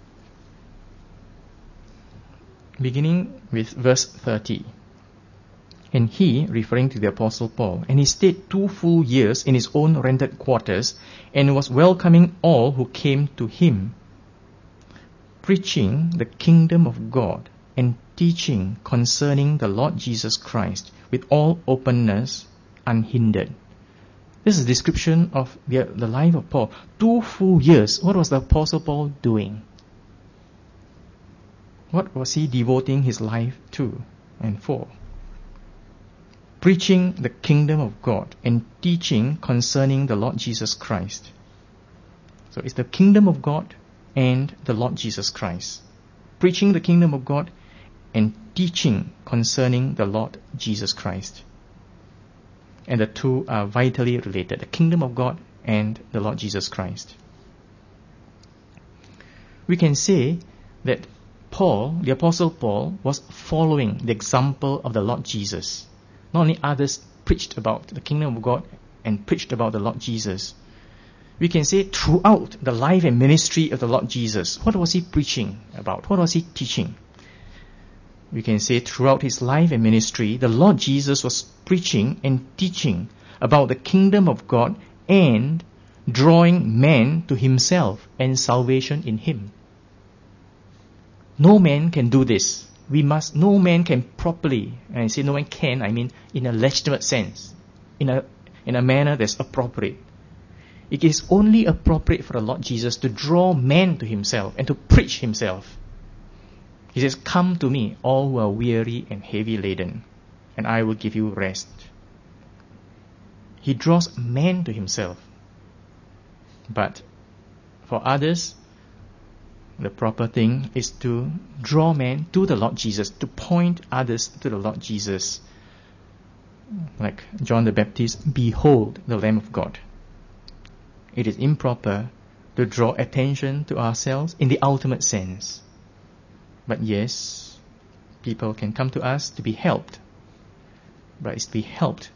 Beginning with verse thirty. And he, referring to the Apostle Paul, and he stayed two full years in his own rented quarters and was welcoming all who came to him, preaching the kingdom of God and teaching concerning the Lord Jesus Christ with all openness, unhindered. This is a description of the, the life of Paul. Two full years. What was the Apostle Paul doing? What was he devoting his life to and for? Preaching the kingdom of God and teaching concerning the Lord Jesus Christ. So it's the kingdom of God and the Lord Jesus Christ. Preaching the kingdom of God and teaching concerning the Lord Jesus Christ. And the two are vitally related, the kingdom of God and the Lord Jesus Christ. We can say that Paul, the Apostle Paul, was following the example of the Lord Jesus. Not only others preached about the kingdom of God and preached about the Lord Jesus. We can say throughout the life and ministry of the Lord Jesus, what was he preaching about? What was he teaching? we can say throughout his life and ministry, the Lord Jesus was preaching and teaching about the kingdom of God and drawing men to himself and salvation in him. No man can do this. We must, no man can properly, and I say no man can, I mean in a legitimate sense, in a, in a manner that's appropriate. It is only appropriate for the Lord Jesus to draw men to himself and to preach himself. He says, "Come to me, all who are weary and heavy laden, and I will give you rest." He draws men to himself. But for others, the proper thing is to draw men to the Lord Jesus, to point others to the Lord Jesus. Like John the Baptist, "Behold the Lamb of God." It is improper to draw attention to ourselves in the ultimate sense. But yes, people can come to us to be helped. But it's to be helped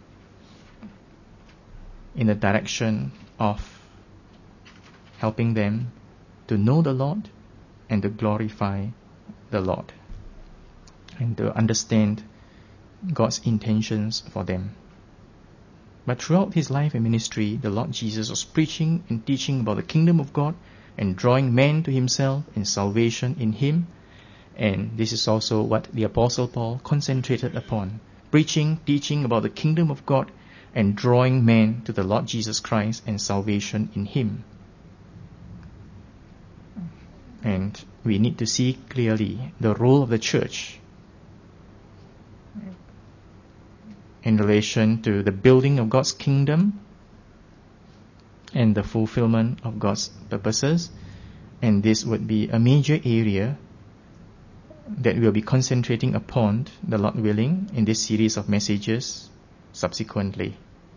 in the direction of helping them to know the Lord and to glorify the Lord and to understand God's intentions for them. But throughout his life and ministry, the Lord Jesus was preaching and teaching about the kingdom of God and drawing men to himself and salvation in him. And this is also what the Apostle Paul concentrated upon, preaching, teaching about the kingdom of God and drawing men to the Lord Jesus Christ and salvation in him. And we need to see clearly the role of the church in relation to the building of God's kingdom and the fulfillment of God's purposes. And this would be a major area that we'll be concentrating upon, the Lord willing, in this series of messages subsequently.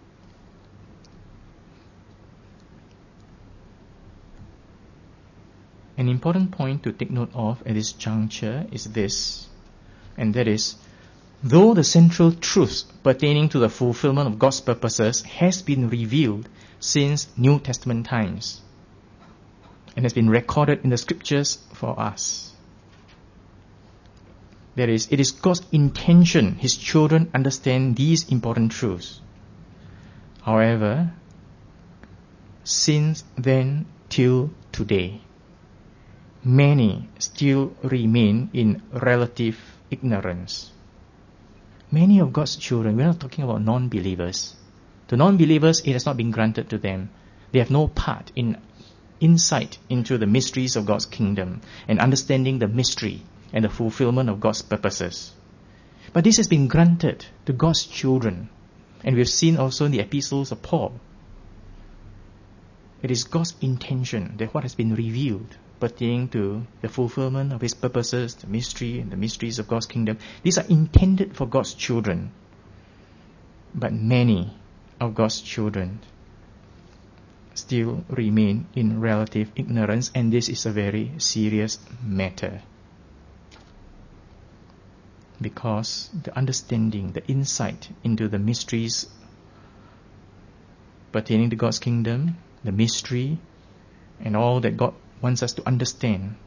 An important point to take note of at this juncture is this, and that is, though the central truth pertaining to the fulfillment of God's purposes has been revealed since New Testament times and has been recorded in the scriptures for us, that is, it is God's intention his children understand these important truths. However, since then till today, many still remain in relative ignorance. Many of God's children, we're not talking about non-believers. To non-believers, it has not been granted to them. They have no part in insight into the mysteries of God's kingdom and understanding the mystery and the fulfillment of God's purposes. But this has been granted to God's children. And we've seen also in the epistles of Paul. It is God's intention that what has been revealed pertaining to the fulfillment of his purposes, the mystery and the mysteries of God's kingdom, these are intended for God's children. But many of God's children still remain in relative ignorance, and this is a very serious matter. Because the understanding, the insight into the mysteries pertaining to God's kingdom, the mystery, and all that God wants us to understand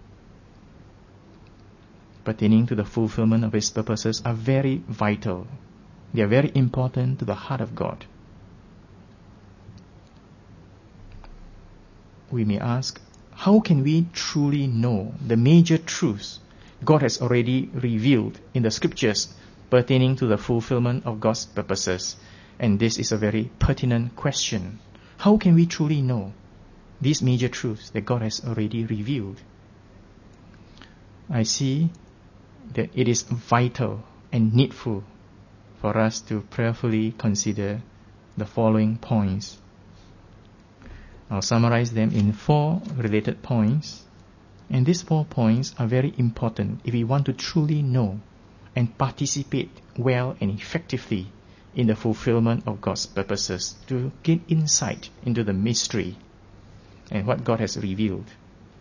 pertaining to the fulfillment of his purposes are very vital. They are very important to the heart of God. We may ask, how can we truly know the major truths God has already revealed in the scriptures pertaining to the fulfillment of God's purposes? And this is a very pertinent question. How can we truly know these major truths that God has already revealed? I see that it is vital and needful for us to prayerfully consider the following points. I'll summarize them in four related points. And these four points are very important if we want to truly know and participate well and effectively in the fulfillment of God's purposes, to gain insight into the mystery and what God has revealed.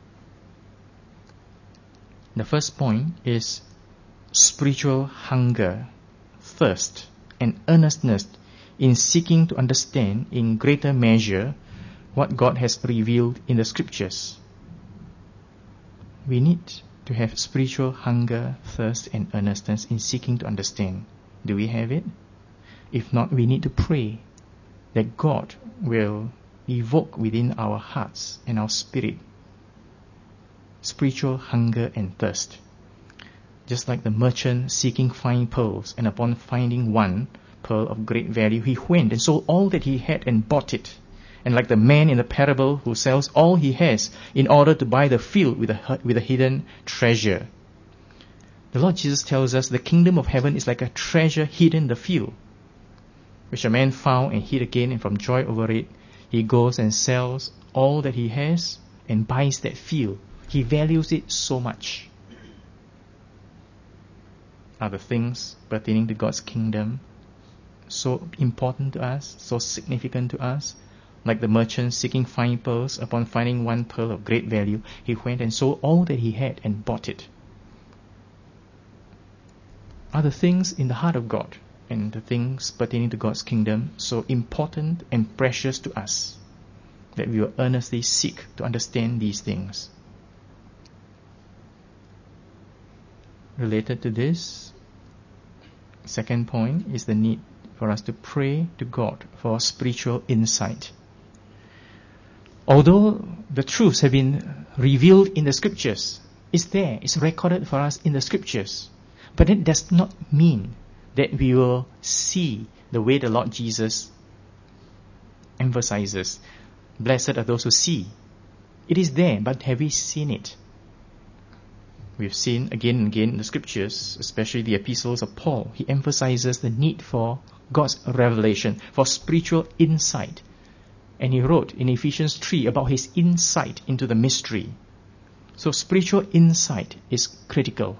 The first point is spiritual hunger, thirst, and earnestness in seeking to understand in greater measure what God has revealed in the scriptures. We need to have spiritual hunger, thirst, and earnestness in seeking to understand. Do we have it? If not, we need to pray that God will evoke within our hearts and our spirit spiritual hunger and thirst. Just like the merchant seeking fine pearls, and upon finding one pearl of great value, he went and sold all that he had and bought it. And like the man in the parable who sells all he has in order to buy the field with a, with a hidden treasure. The Lord Jesus tells us the kingdom of heaven is like a treasure hidden in the field, which a man found and hid again, and from joy over it, he goes and sells all that he has and buys that field. He values it so much. Are the things pertaining to God's kingdom so important to us, so significant to us? Like the merchant seeking fine pearls, upon finding one pearl of great value, he went and sold all that he had and bought it. Are the things in the heart of God and the things pertaining to God's kingdom so important and precious to us that we will earnestly seek to understand these things? Related to this, second point is the need for us to pray to God for spiritual insight. Although the truths have been revealed in the scriptures, it's there, it's recorded for us in the scriptures. But it does not mean that we will see the way the Lord Jesus emphasizes. Blessed are those who see. It is there, but have we seen it? We've seen again and again in the scriptures, especially the epistles of Paul, he emphasizes the need for God's revelation, for spiritual insight. And he wrote in Ephesians three about his insight into the mystery. So spiritual insight is critical.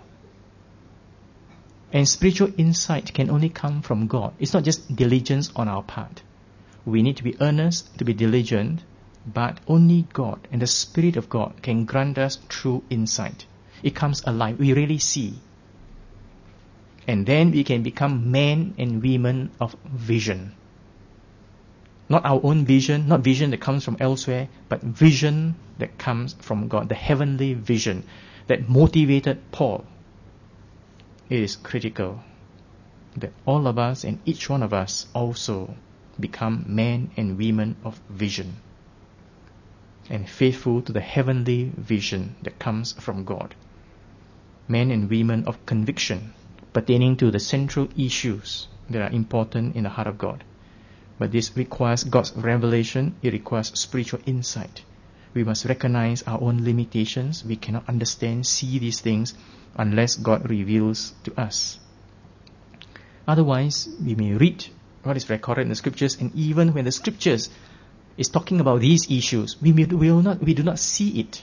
And spiritual insight can only come from God. It's not just diligence on our part. We need to be earnest, to be diligent, but only God and the Spirit of God can grant us true insight. It comes alive. We really see. And then we can become men and women of vision. Not our own vision, not vision that comes from elsewhere, but vision that comes from God, the heavenly vision that motivated Paul. It is critical that all of us and each one of us also become men and women of vision and faithful to the heavenly vision that comes from God. Men and women of conviction pertaining to the central issues that are important in the heart of God. But this requires God's revelation. It requires spiritual insight. We must recognize our own limitations. We cannot understand, see these things unless God reveals to us. Otherwise, we may read what is recorded in the scriptures, and even when the scriptures is talking about these issues, we, may, we, will not, we do not see it.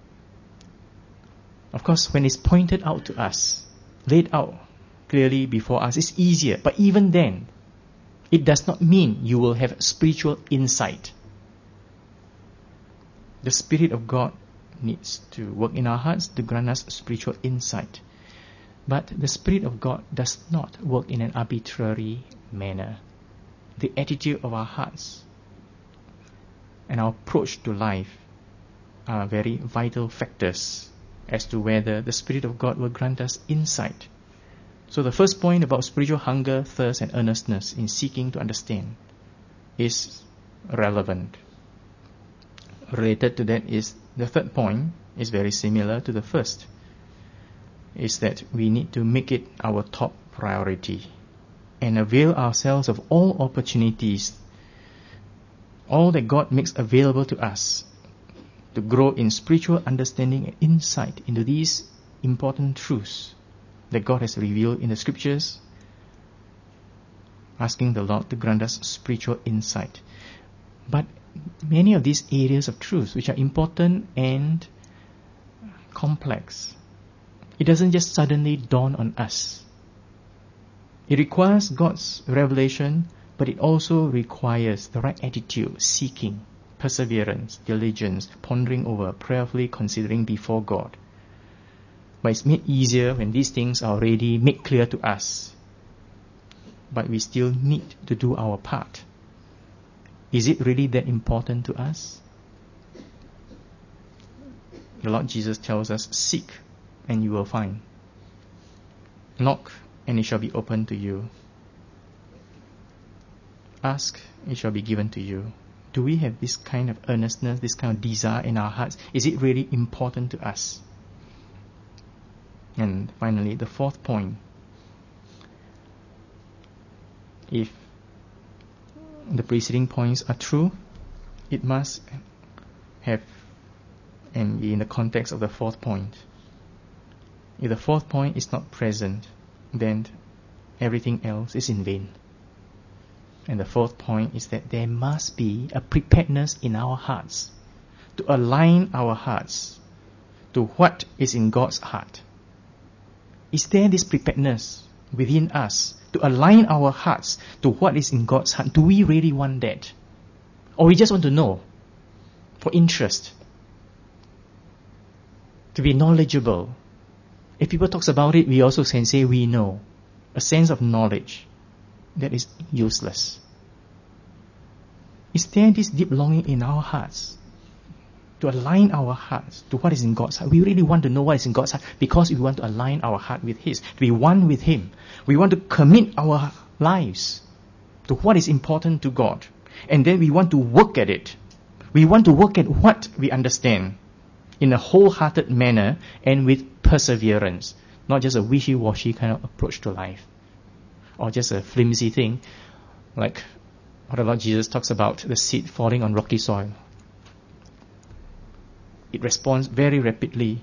Of course, when it's pointed out to us, laid out clearly before us, it's easier. But even then, it does not mean you will have spiritual insight. The Spirit of God needs to work in our hearts to grant us spiritual insight. But the Spirit of God does not work in an arbitrary manner. The attitude of our hearts and our approach to life are very vital factors as to whether the Spirit of God will grant us insight. So the first point about spiritual hunger, thirst, and earnestness in seeking to understand is relevant. Related to that is the third point, is very similar to the first, is that we need to make it our top priority and avail ourselves of all opportunities, all that God makes available to us to grow in spiritual understanding and insight into these important truths that God has revealed in the scriptures, asking the Lord to grant us spiritual insight. But many of these areas of truth, which are important and complex, it doesn't just suddenly dawn on us. It requires God's revelation, but it also requires the right attitude, seeking, perseverance, diligence, pondering over, prayerfully considering before God. But it's made easier when these things are already made clear to us. But we still need to do our part. Is it really that important to us? The Lord Jesus tells us, seek and you will find. Knock, and it shall be opened to you. Ask, it shall be given to you. Do we have this kind of earnestness, this kind of desire in our hearts? Is it really important to us? And finally, the fourth point. If the preceding points are true, it must have and be in the context of the fourth point. If the fourth point is not present, then everything else is in vain. And the fourth point is that there must be a preparedness in our hearts to align our hearts to what is in God's heart. Is there this preparedness within us to align our hearts to what is in God's heart? Do we really want that? Or we just want to know for interest? To be knowledgeable. If people talk about it, we also can say we know. A sense of knowledge that is useless. Is there this deep longing in our hearts to align our hearts to what is in God's heart? We really want to know what is in God's heart because we want to align our heart with His, to be one with Him. We want to commit our lives to what is important to God. And then we want to work at it. We want to work at what we understand in a wholehearted manner and with perseverance. Not just a wishy-washy kind of approach to life. Or just a flimsy thing like what the Lord Jesus talks about, the seed falling on rocky soil. It responds very rapidly.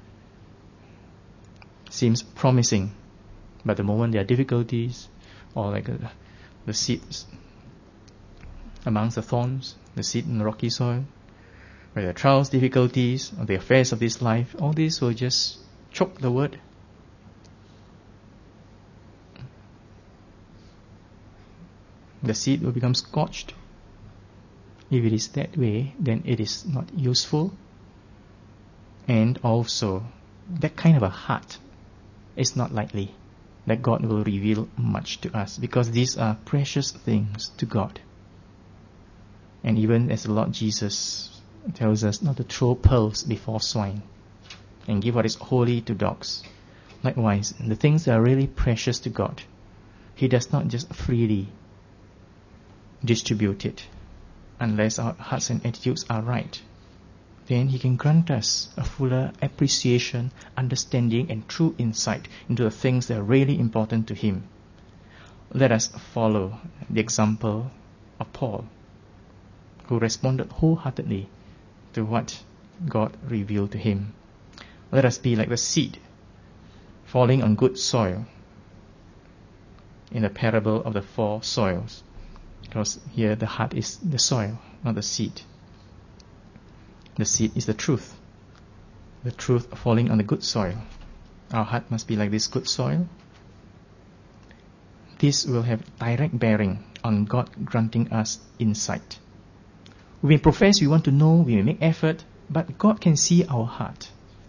Seems promising. But the moment there are difficulties, or like uh, the seeds amongst the thorns, the seed in the rocky soil, where there are trials, difficulties, or the affairs of this life, all this will just choke the word. The seed will become scorched. If it is that way, then it is not useful. And also, that kind of a heart is not likely that God will reveal much to us, because these are precious things to God. And even as the Lord Jesus tells us not to throw pearls before swine and give what is holy to dogs. Likewise, the things that are really precious to God, He does not just freely distribute it unless our hearts and attitudes are right. Then He can grant us a fuller appreciation, understanding, and true insight into the things that are really important to Him. Let us follow the example of Paul, who responded wholeheartedly to what God revealed to him. Let us be like the seed falling on good soil in the parable of the four soils. Because here the heart is the soil, not the seed. The seed is the truth. The truth falling on the good soil. Our heart must be like this good soil. This will have direct bearing on God granting us insight. We may profess we want to know, we may make effort, but God can see our heart.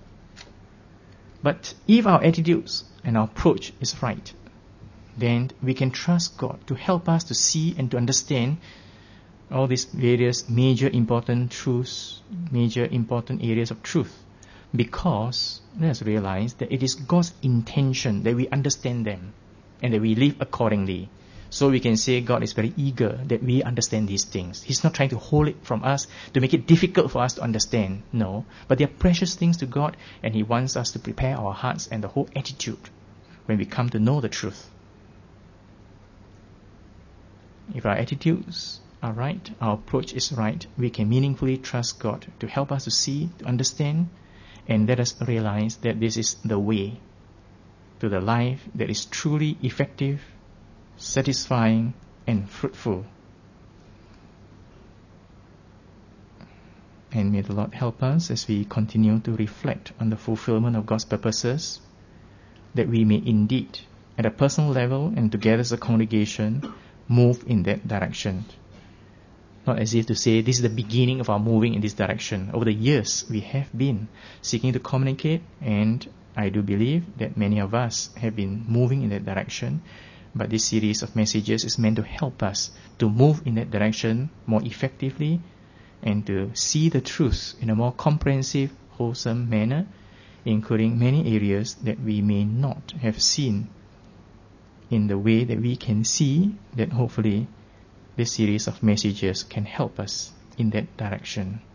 But if our attitudes and our approach is right, then we can trust God to help us to see and to understand all these various major important truths, major important areas of truth. Because let us realize that it is God's intention that we understand them and that we live accordingly. So we can say God is very eager that we understand these things. He's not trying to hold it from us to make it difficult for us to understand. No. But they are precious things to God, and He wants us to prepare our hearts and the whole attitude when we come to know the truth. If our attitudes are right, our approach is right, we can meaningfully trust God to help us to see, to understand, and let us realize that this is the way to the life that is truly effective, satisfying, and fruitful. And may the Lord help us as we continue to reflect on the fulfillment of God's purposes, that we may indeed, at a personal level and together as a congregation, move in that direction. Not as if to say this is the beginning of our moving in this direction. Over the years, we have been seeking to communicate, and I do believe that many of us have been moving in that direction. But this series of messages is meant to help us to move in that direction more effectively and to see the truth in a more comprehensive, wholesome manner, including many areas that we may not have seen in the way that we can see, that hopefully this series of messages can help us in that direction.